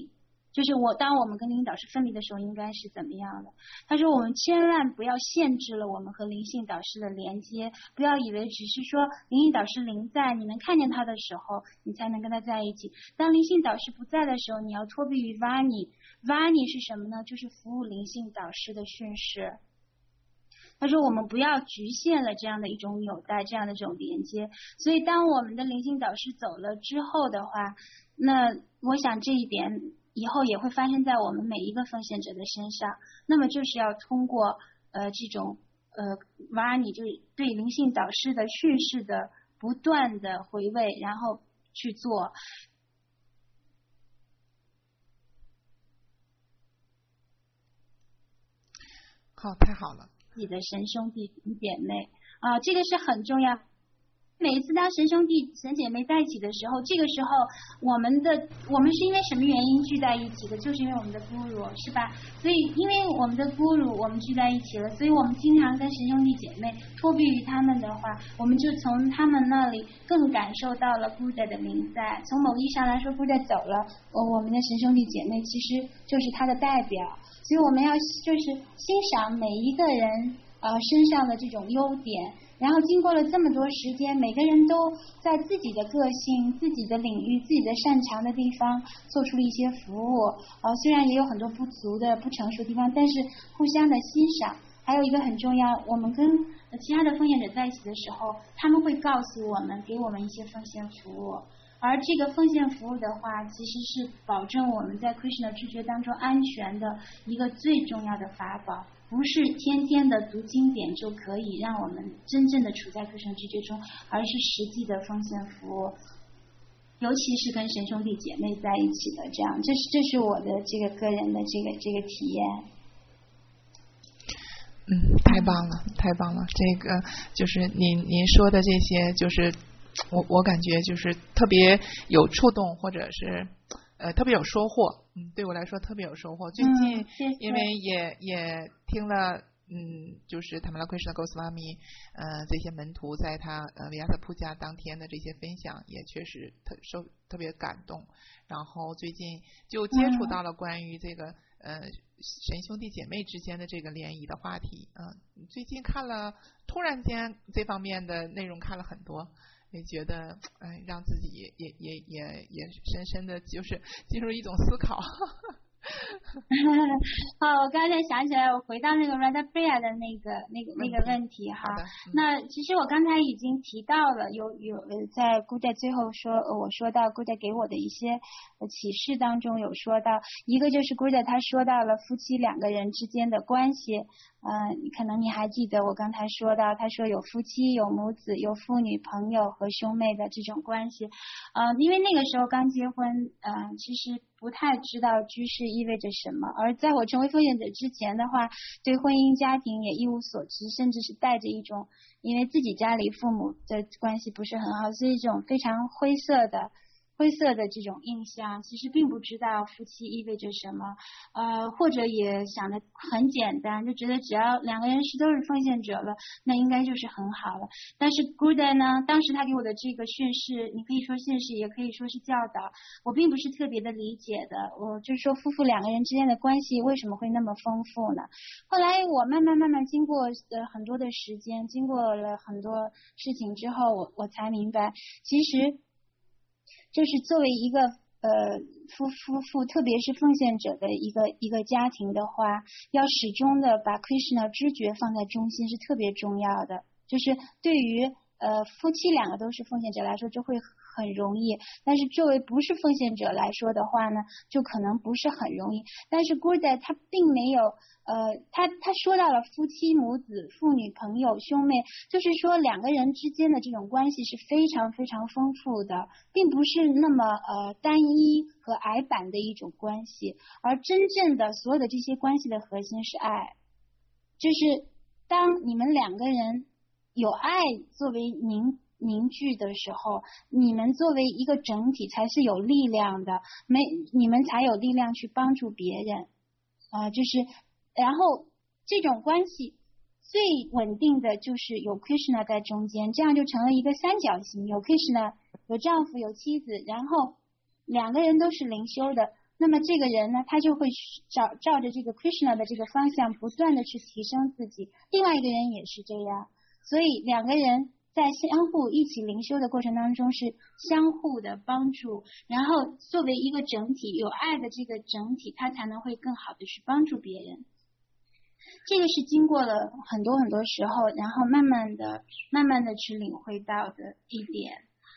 就是当我们跟灵性导师分离的时候应该是怎么样的。他说我们千万不要限制了我们和灵性导师的连接，不要以为只是说灵性导师临在你能看见他的时候你才能跟他在一起，当灵性导师不在的时候你要脱避于 Vani 是什么呢？就是服务灵性导师的训示。他说我们不要局限了这样的一种纽带，这样的这种连接。所以当我们的灵性导师走了之后的话，那我想这一点以后也会发生在我们每一个奉献者的身上。那么就是要通过这种Vani 就是对灵性导师的训示的不断的回味，然后去做。 好，太好了。 自己的神兄弟姐妹这个是很重要。每一次当神兄弟神姐妹在一起的时候，这个时候我们是因为什么原因聚在一起的？就是因为我们的咕噜，是吧？所以因为我们的咕噜我们聚在一起了，所以我们经常跟神兄弟姐妹脱避于他们的话，我们就从他们那里更感受到了 Buddha 的临在。从某意义上来说 Buddha 走了，我们的神兄弟姐妹其实就是他的代表。所以我们要就是欣赏每一个人身上的这种优点，然后经过了这么多时间，每个人都在自己的个性、自己的领域、自己的擅长的地方做出了一些服务虽然也有很多不足的、不成熟的地方，但是互相的欣赏。还有一个很重要，我们跟其他的奉献者在一起的时候，他们会告诉我们，给我们一些奉献服务。而这个奉献服务的话，其实是保证我们在 Krishna 知觉当中安全的一个最重要的法宝，不是天天的读经典就可以让我们真正的处在 Krishna 知觉中，而是实际的奉献服务，尤其是跟神兄弟姐妹在一起的这样，这是我的这个个人的这个体验。 太棒了，太棒了！这个就是您说的这些，就是我感觉就是特别有触动，或者是特别有收获。对我来说特别有收获。最近因为也听了就是他们Krishna Goswami这些门徒在他Vyasa Puja当天的这些分享，也确实特别感动。然后最近就接触到了关于这个神兄弟姐妹之间的这个联谊的话题最近看了，突然间这方面的内容看了很多，也觉得让自己也深深的就是进入一种思考。 我刚才想起来，我回到那个 Radha Priya 的那个问题哈。那其实我刚才已经提到了，有在 Buddha 最后我说到 Buddha 给我的一些启示当中有说到，一个就是 Buddha 他说到了夫妻两个人之间的关系。可能你还记得我刚才说到，他说有夫妻、有母子、有父女、朋友和兄妹的这种关系。因为那个时候刚结婚，其实不太知道居士意味着什么，而在我成为奉献者之前的话，对婚姻家庭也一无所知，甚至是带着一种因为自己家里父母的关系不是很好，所以这种非常灰色的这种印象，其实并不知道夫妻意味着什么，或者也想的很简单，就觉得只要两个人都是奉献者了，那应该就是很好了。但是 Buddha 呢，当时他给我的这个训示，你可以说训示，也可以说是教导，我并不是特别的理解的。我就是说夫妇两个人之间的关系为什么会那么丰富呢？后来我慢慢经过很多的时间，经过了很多事情之后，我才明白，其实就是作为一个夫妇，特别是奉献者的一个家庭的话，要始终的把 Krishna 知觉放在中心是特别重要的。就是对于夫妻两个都是奉献者来说，就会很容易，但是作为不是奉献者来说的话呢，就可能不是很容易。但是 Buddha 他并没有他说到了夫妻、母子、父女、朋友、兄妹，就是说两个人之间的这种关系是非常非常丰富的，并不是那么单一和矮板的一种关系，而真正的所有的这些关系的核心是爱。就是当你们两个人有爱作为凝聚的时候，你们作为一个整体才是有力量的，你们才有力量去帮助别人就是然后这种关系最稳定的就是有 Krishna 在中间，这样就成了一个三角形，有 Krishna， 有丈夫有妻子，然后两个人都是灵修的， 那么这个人呢，他就会照着这个 Krishna 的这个方向不断的去提升自己，另外一个人也是这样，所以两个人在相互一起灵修的过程当中是相互的帮助，然后作为一个整体，有爱的这个整体，他才能会更好的去帮助别人。这个是经过了很多很多时候，然后慢慢的去领会到的一点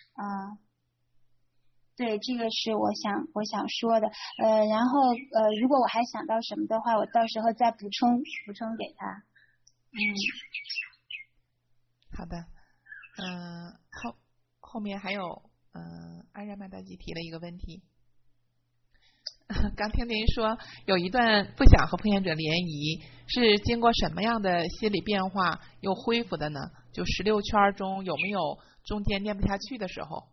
对，这个是我想说的。然后如果我还想到什么的话，我到时候再补充给他。 好的。后面还有安然曼达吉提了一个问题。刚听您说有一段不想和奉献者联谊，是经过什么样的心理变化又恢复的呢？就16圈中有没有中间念不下去的时候？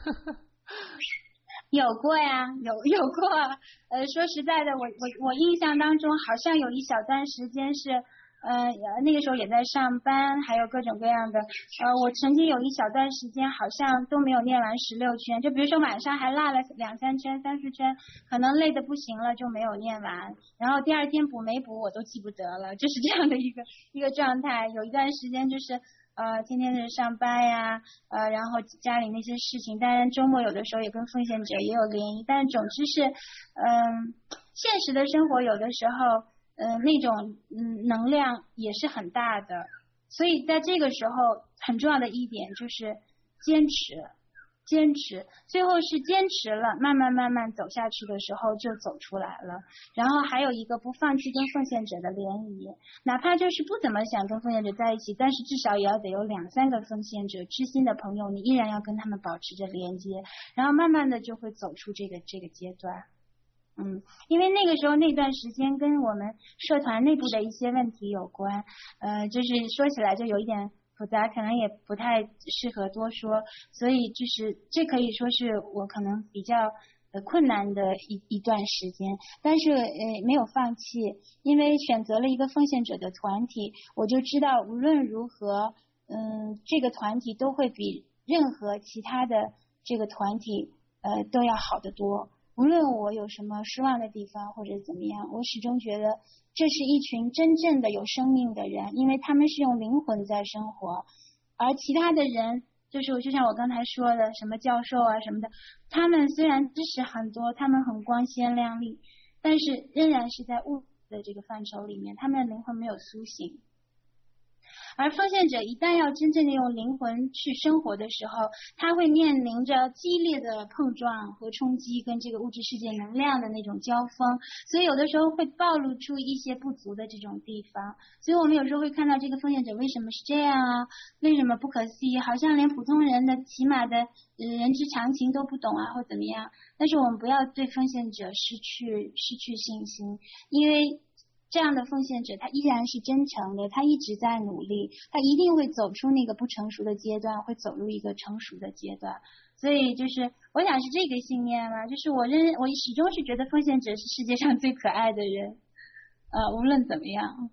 有过呀，有过。说实在的，我印象当中好像有一小段时间是那个时候也在上班，还有各种各样的我曾经有一小段时间好像都没有念完16圈，就比如说晚上还落了2、3圈、3、4圈，可能累得不行了就没有念完，然后第二天补没补我都记不得了，就是这样的一个状态。有一段时间就是天天是上班呀，然后家里那些事情，当然周末有的时候也跟奉献者也有联谊，但总之是现实的生活有的时候那种能量也是很大的，所以在这个时候很重要的一点就是坚持，最后是坚持了，慢慢走下去的时候就走出来了。然后还有一个不放弃跟奉献者的联谊，哪怕就是不怎么想跟奉献者在一起，但是至少也要得有2、3个奉献者知心的朋友，你依然要跟他们保持着连接，然后慢慢的就会走出这个阶段。因为那个时候那段时间跟我们社团内部的一些问题有关，就是说起来就有一点复杂，可能也不太适合多说，所以就是这可以说是我可能比较困难的一段时间，但是没有放弃，因为选择了一个奉献者的团体，我就知道无论如何这个团体都会比任何其他的这个团体都要好得多。无论我有什么失望的地方或者怎么样，我始终觉得这是一群真正的有生命的人，因为他们是用灵魂在生活，而其他的人就像我刚才说的什么教授啊什么的，他们虽然知识很多，他们很光鲜亮丽，但是仍然是在物的这个范畴里面，他们的灵魂没有苏醒。而奉献者一旦要真正的用灵魂去生活的时候，他会面临着激烈的碰撞和冲击，跟这个物质世界能量的那种交锋，所以有的时候会暴露出一些不足的这种地方。所以我们有时候会看到这个奉献者为什么是这样啊？为什么不可思议？好像连普通人的起码的人之常情都不懂啊，或怎么样？但是我们不要对奉献者失去信心，因为这样的奉献者他依然是真诚的，他一直在努力，他一定会走出那个不成熟的阶段，会走入一个成熟的阶段。所以就是我想是这个信念吧，就是我始终是觉得奉献者是世界上最可爱的人，无论怎么样。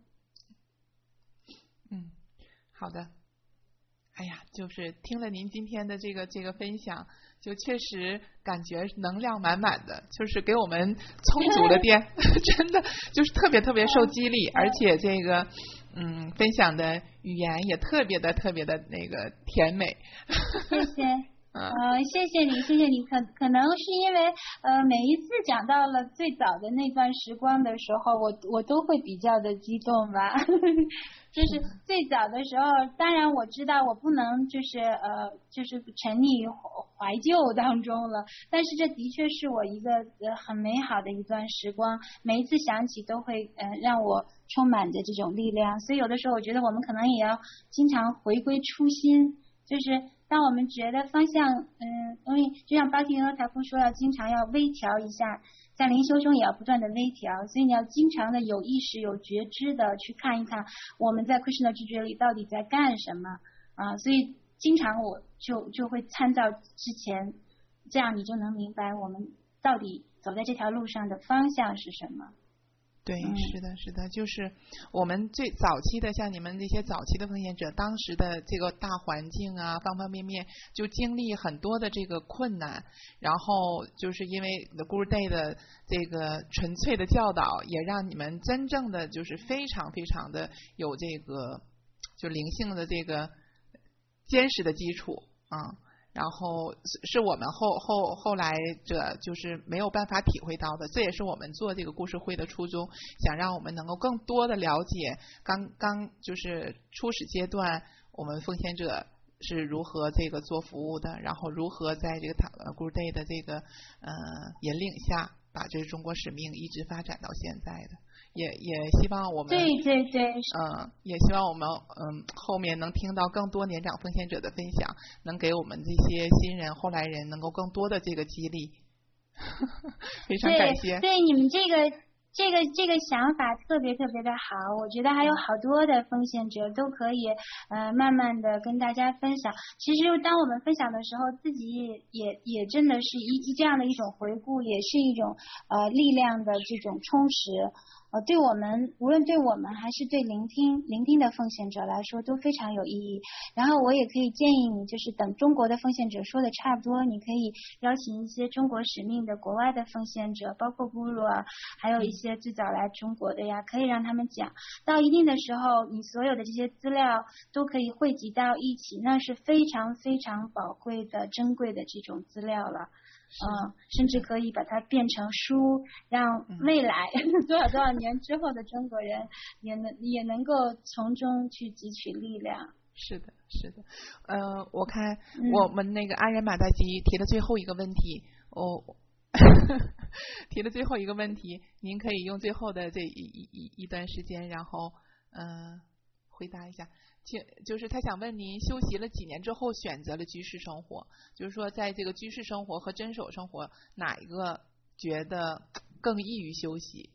好的。哎呀，就是听了您今天的这个分享，就确实感觉能量满满的，就是给我们充足的电，真的就是特别受激励，而且这个分享的语言也特别的那个甜美。 谢谢。谢谢你，可能是因为每一次讲到了最早的那段时光的时候，我都会比较的激动吧。就是最早的时候，当然我知道我不能就是沉溺于怀旧当中了，但是这的确是我一个很美好的一段时光，每一次想起都会让我充满着这种力量。所以有的时候我觉得我们可能也要经常回归初心，就是当我们觉得方向因为就像巴提诺台夫说要经常要微调一下，在灵修中也要不断的微调，所以你要经常的有意识有觉知的去看一看我们在 Krishna 知觉里到底在干什么所以经常我就会参照之前，这样你就能明白我们到底走在这条路上的方向是什么。 对，是的，是的，就是我们最早期的，像你们这些早期的奉献者，当时的这个大环境啊，方方面面，就经历很多的这个困难，然后就是因为 The Good Day 的这个纯粹的教导，也让你们真正的就是非常非常的有这个就灵性的这个坚实的基础啊。然后是我们后来者就是没有办法体会到的，这也是我们做这个故事会的初衷，想让我们能够更多的了解刚就是初始阶段我们奉献者是如何这个做服务的，然后如何在这个Good Day 的这个引领下，把这个中国使命一直发展到现在的。也希望我们对， 也希望我们后面能听到更多年长奉献者的分享，能给我们这些新人后来人能够更多的这个激励。非常感谢。 对你们这个想法特别特别的好，我觉得还有好多的奉献者都可以慢慢的跟大家分享。其实当我们分享的时候，自己也真的是这样的一种回顾，也是一种力量的这种充实。对我们无论对我们还是对聆听的奉献者来说都非常有意义。然后我也可以建议你，就是等中国的奉献者说的差不多，你可以邀请一些中国使命的国外的奉献者，包括部落啊，还有一些最早来中国的呀，可以让他们讲。到一定的时候，你所有的这些资料都可以汇集到一起，那是非常非常宝贵的珍贵的这种资料了。甚至可以把它变成书，让未来多少年之后的中国人也能够从中去汲取力量。 是的，是的。我看我们那个安仁马代基提的最后一个问题，提的最后一个问题，您可以用最后的这一段时间，然后回答一下。就是他想问您，修习了几年之后选择了居士生活，就是说在这个居士生活和真守生活哪一个觉得更易于修习？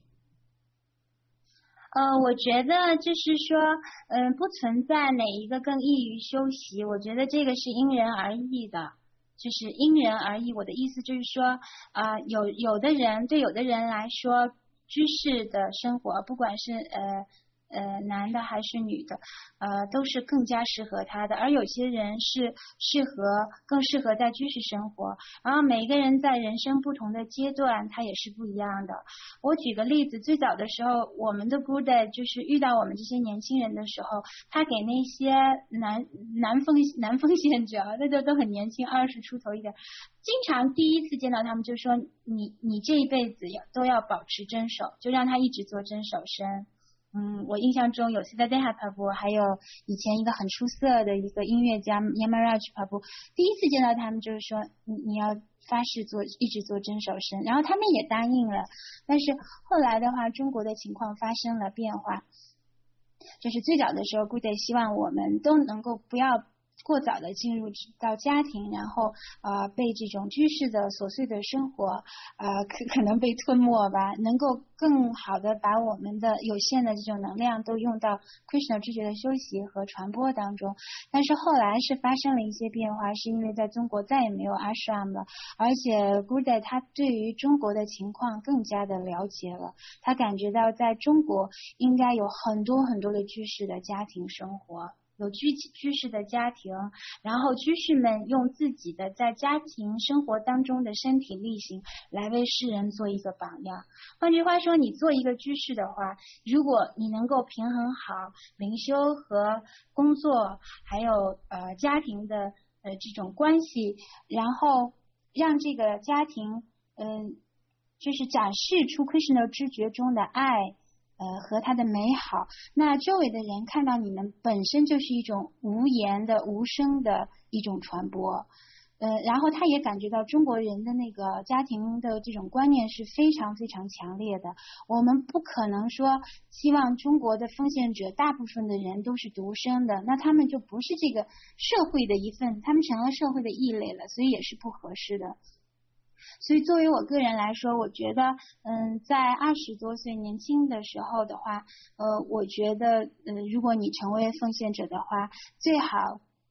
我觉得就是说不存在哪一个更易于修习，我觉得这个是因人而异的，就是因人而异。我的意思就是说有的人对有的人来说，居士的生活不管是男的还是女的都是更加适合他的，而有些人是更适合在居士生活，然后每个人在人生不同的阶段他也是不一样的。我举个例子，最早的时候我们的 Good Day 就是遇到我们这些年轻人的时候，他给那些男奉献者，那都很年轻，20出头一点，经常第一次见到他们就说你这一辈子都要保持真守，就让他一直做真守身。我印象中有 Siddhartha Prabhu， 还有以前一个很出色的一个音乐家 Yamaraj Prabhu， 第一次见到他们就是说你要发誓一直做真守身，然后他们也答应了。但是后来的话，中国的情况发生了变化，就是最早的时候 Good Day 希望我们都能够不要过早的进入到家庭，然后被这种居士的琐碎的生活可能被吞没吧，能够更好的把我们的有限的这种能量都用到 Krishna 知觉的修习和传播当中。但是后来是发生了一些变化，是因为在中国再也没有 ashram 了，而且 Good Day 他对于中国的情况更加的了解了，他感觉到在中国应该有很多很多的居士的家庭生活，有居士的家庭，然后居士们用自己的在家庭生活当中的身体力行来为世人做一个榜样。换句话说，你做一个居士的话，如果你能够平衡好灵修和工作还有家庭的这种关系，然后让这个家庭就是展示出 Krishna 知觉中的爱和它的美好，那周围的人看到你们本身就是一种无言的无声的一种传播，然后他也感觉到中国人的那个家庭的这种观念是非常非常强烈的。我们不可能说希望中国的奉献者大部分的人都是独生的，那他们就不是这个社会的一份，他们成了社会的异类了，所以也是不合适的。所以作为我个人来说，我觉得在20多岁年轻的时候的话我觉得如果你成为奉献者的话，最好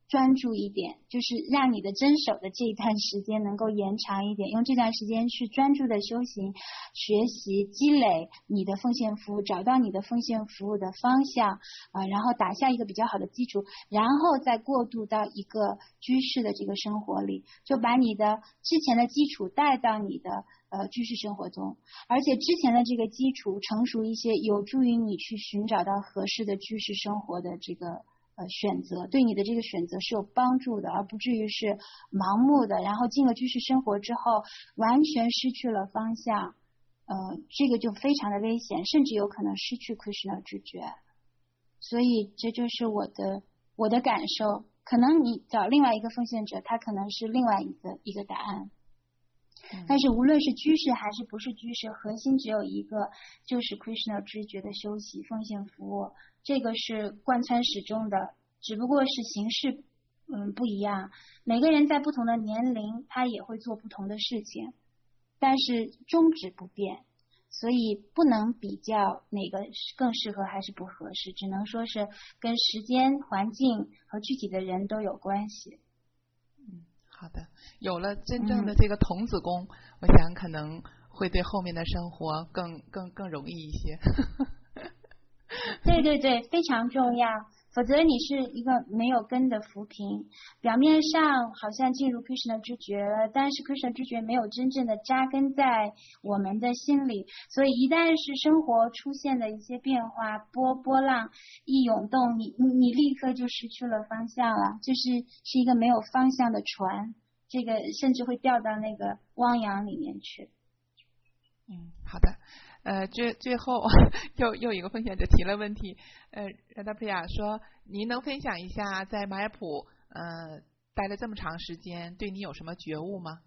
专注一点，就是让你的真手的这一段时间能够延长一点，用这段时间去专注的修行、学习、积累你的奉献服务，找到你的奉献服务的方向然后打下一个比较好的基础，然后再过渡到一个居士的这个生活里，就把你的之前的基础带到你的居士生活中，而且之前的这个基础成熟一些，有助于你去寻找到合适的居士生活的这个选择，对你的这个选择是有帮助的，而不至于是盲目的，然后进了居士生活之后完全失去了方向，这个就非常的危险，甚至有可能失去 Krishna 知觉。所以这就是我的感受，可能你找另外一个奉献者，他可能是另外一个答案。但是无论是居士还是不是居士，核心只有一个，就是 Krishna 知觉的修习、奉献服务，这个是贯穿始终的，只不过是形式不一样。每个人在不同的年龄，他也会做不同的事情，但是宗旨不变，所以不能比较哪个更适合还是不合适，只能说是跟时间、环境和具体的人都有关系。 好的，有了真正的这个童子功，我想可能会对后面的生活更容易一些。 对对对，非常重要，否则你是一个没有根的浮萍，表面上好像进入 Krishna 知觉了，但是 Krishna 知觉没有真正的扎根在我们的心里，所以一旦是生活出现的一些变化，波浪一涌动，你立刻就失去了方向了，是一个没有方向的船，这个甚至会掉到那个汪洋里面去。 好的。最后又一个奉献者提了问题，Radhapriya 说，您能分享一下在玛雅普待了这么长时间，对你有什么觉悟吗？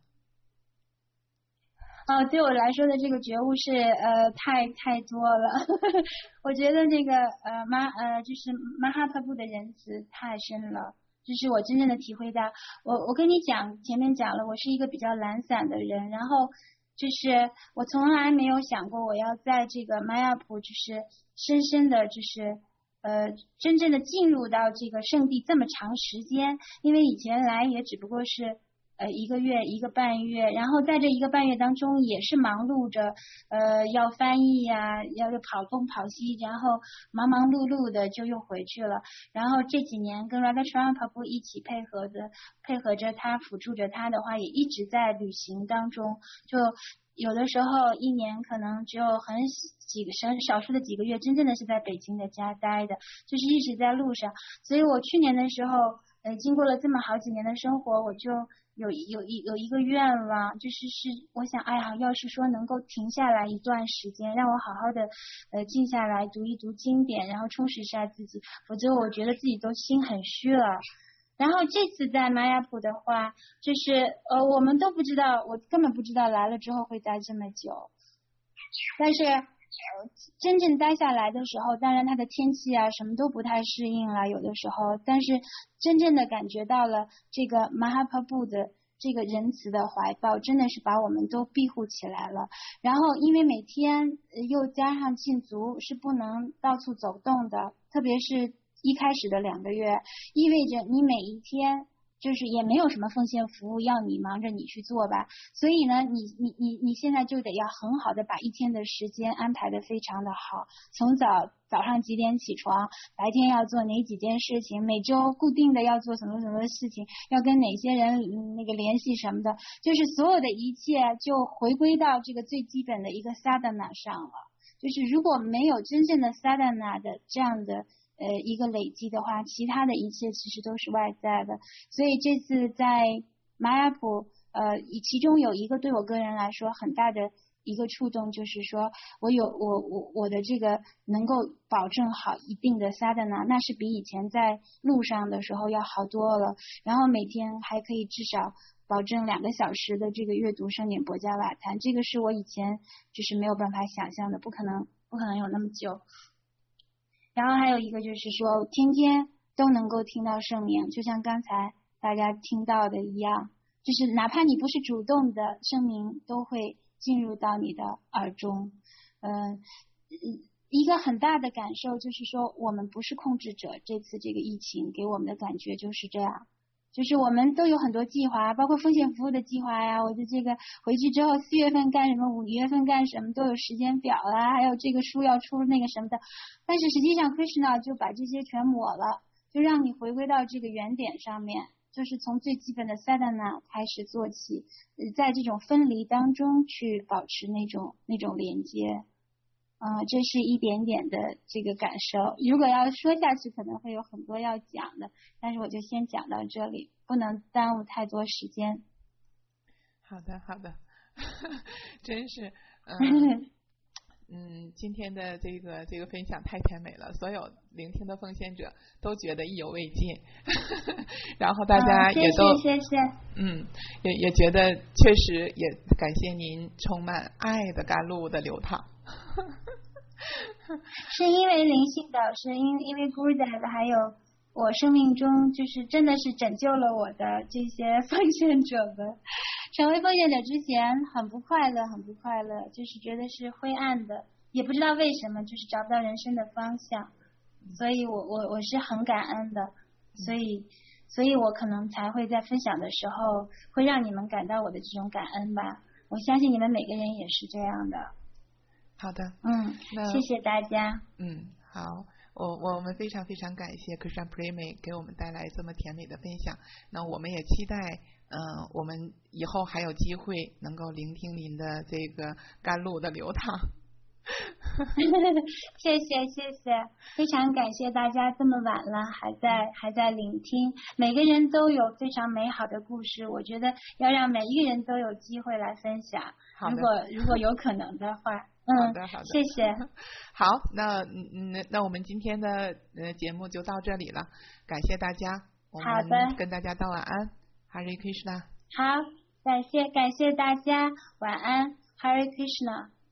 对我来说的这个觉悟是太多了。我觉得那个就是马哈帕布的仁慈太深了，就是我真正的体会到，我跟你讲，前面讲了，我是一个比较懒散的人，然后就是我从来没有想过我要在这个玛雅普就是深深的就是真正的进入到这个圣地这么长时间，因为以前来也只不过是1个月1个半月，然后在这1个半月当中也是忙碌着要翻译呀，要跑东跑西，然后忙碌碌的就又回去了。然后这几年跟 Radhakrishna Prabhu 一起配合着他，辅助着他的话，也一直在旅行当中，就有的时候一年可能只有少数的几个月真正的是在北京的家待的，就是一直在路上。所以我去年的时候经过了这么好几年的生活，我就有一个愿望，就是我想，哎呀，要是说能够停下来一段时间，让我好好的静下来读一读经典，然后充实一下自己，否则我觉得自己都心很虚了。然后这次在玛雅普的话，就是我们都不知道，我根本不知道来了之后会待这么久，但是真正待下来的时候，当然它的天气啊什么都不太适应了，有的时候，但是真正的感觉到了这个马哈帕布的这个仁慈的怀抱，真的是把我们都庇护起来了。然后因为每天又加上禁足，是不能到处走动的，特别是一开始的2个月，意味着你每一天就是也没有什么奉献服务要你忙着你去做吧，所以呢你现在就得要很好的把一天的时间安排的非常的好，从早上几点起床，白天要做哪几件事情，每周固定的要做什么事情，要跟哪些人那个联系什么的，就是所有的一切就回归到这个最基本的一个 sadhana 上了。就是如果没有真正的 sadhana 的这样的一个累积的话，其他的一切其实都是外在的。所以这次在玛雅普其中有一个对我个人来说很大的一个触动，就是说我的这个能够保证好一定的 sadhana， 那是比以前在路上的时候要好多了，然后每天还可以至少保证2个小时的这个阅读圣典博伽瓦坛，这个是我以前就是没有办法想象的，不可能有那么久。然后还有一个就是说天天都能够听到圣名，就像刚才大家听到的一样，就是哪怕你不是主动的，圣名都会进入到你的耳中。 一个很大的感受就是说，我们不是控制者。这次这个疫情给我们的感觉就是这样，就是我们都有很多计划，包括风险服务的计划呀，我的这个回去之后4月份干什么，5月份干什么都有时间表啦，还有这个书要出那个什么的。但是实际上 Krishna 就把这些全抹了，就让你回归到这个原点上面，就是从最基本的 sadhana 开始做起，在这种分离当中去保持那种连接。这是一点点的这个感受。如果要说下去，可能会有很多要讲的，但是我就先讲到这里，不能耽误太多时间。 好的，好的，真是，今天的这个分享太甜美了，所有聆听的奉献者都觉得意犹未尽，然后大家也都谢谢， 也觉得确实也感谢您充满爱的甘露的流淌。 是因为灵性导师，因为 Gurudev 还有我生命中就是真的是拯救了我的这些奉献者们。成为奉献者之前很不快乐，就是觉得是灰暗的，也不知道为什么，就是找不到人生的方向。所以我是很感恩的，所以我可能才会在分享的时候会让你们感到我的这种感恩吧。我相信你们每个人也是这样的。 好的， 谢谢大家。 好，我们非常非常感谢 Krishna Premi 给我们带来这么甜美的分享。那我们也期待，我们以后还有机会能够聆听您的这个甘露的流淌。 谢谢，非常感谢大家这么晚了还在聆听。每个人都有非常美好的故事，我觉得要让每一个人都有机会来分享。如果有可能的话。 好的， 谢谢。 好，那我们今天的节目就到这里了，感谢大家。 好的， 跟大家道晚安 ，Hare Krishna。 好，感谢大家，晚安 ，Hare Krishna。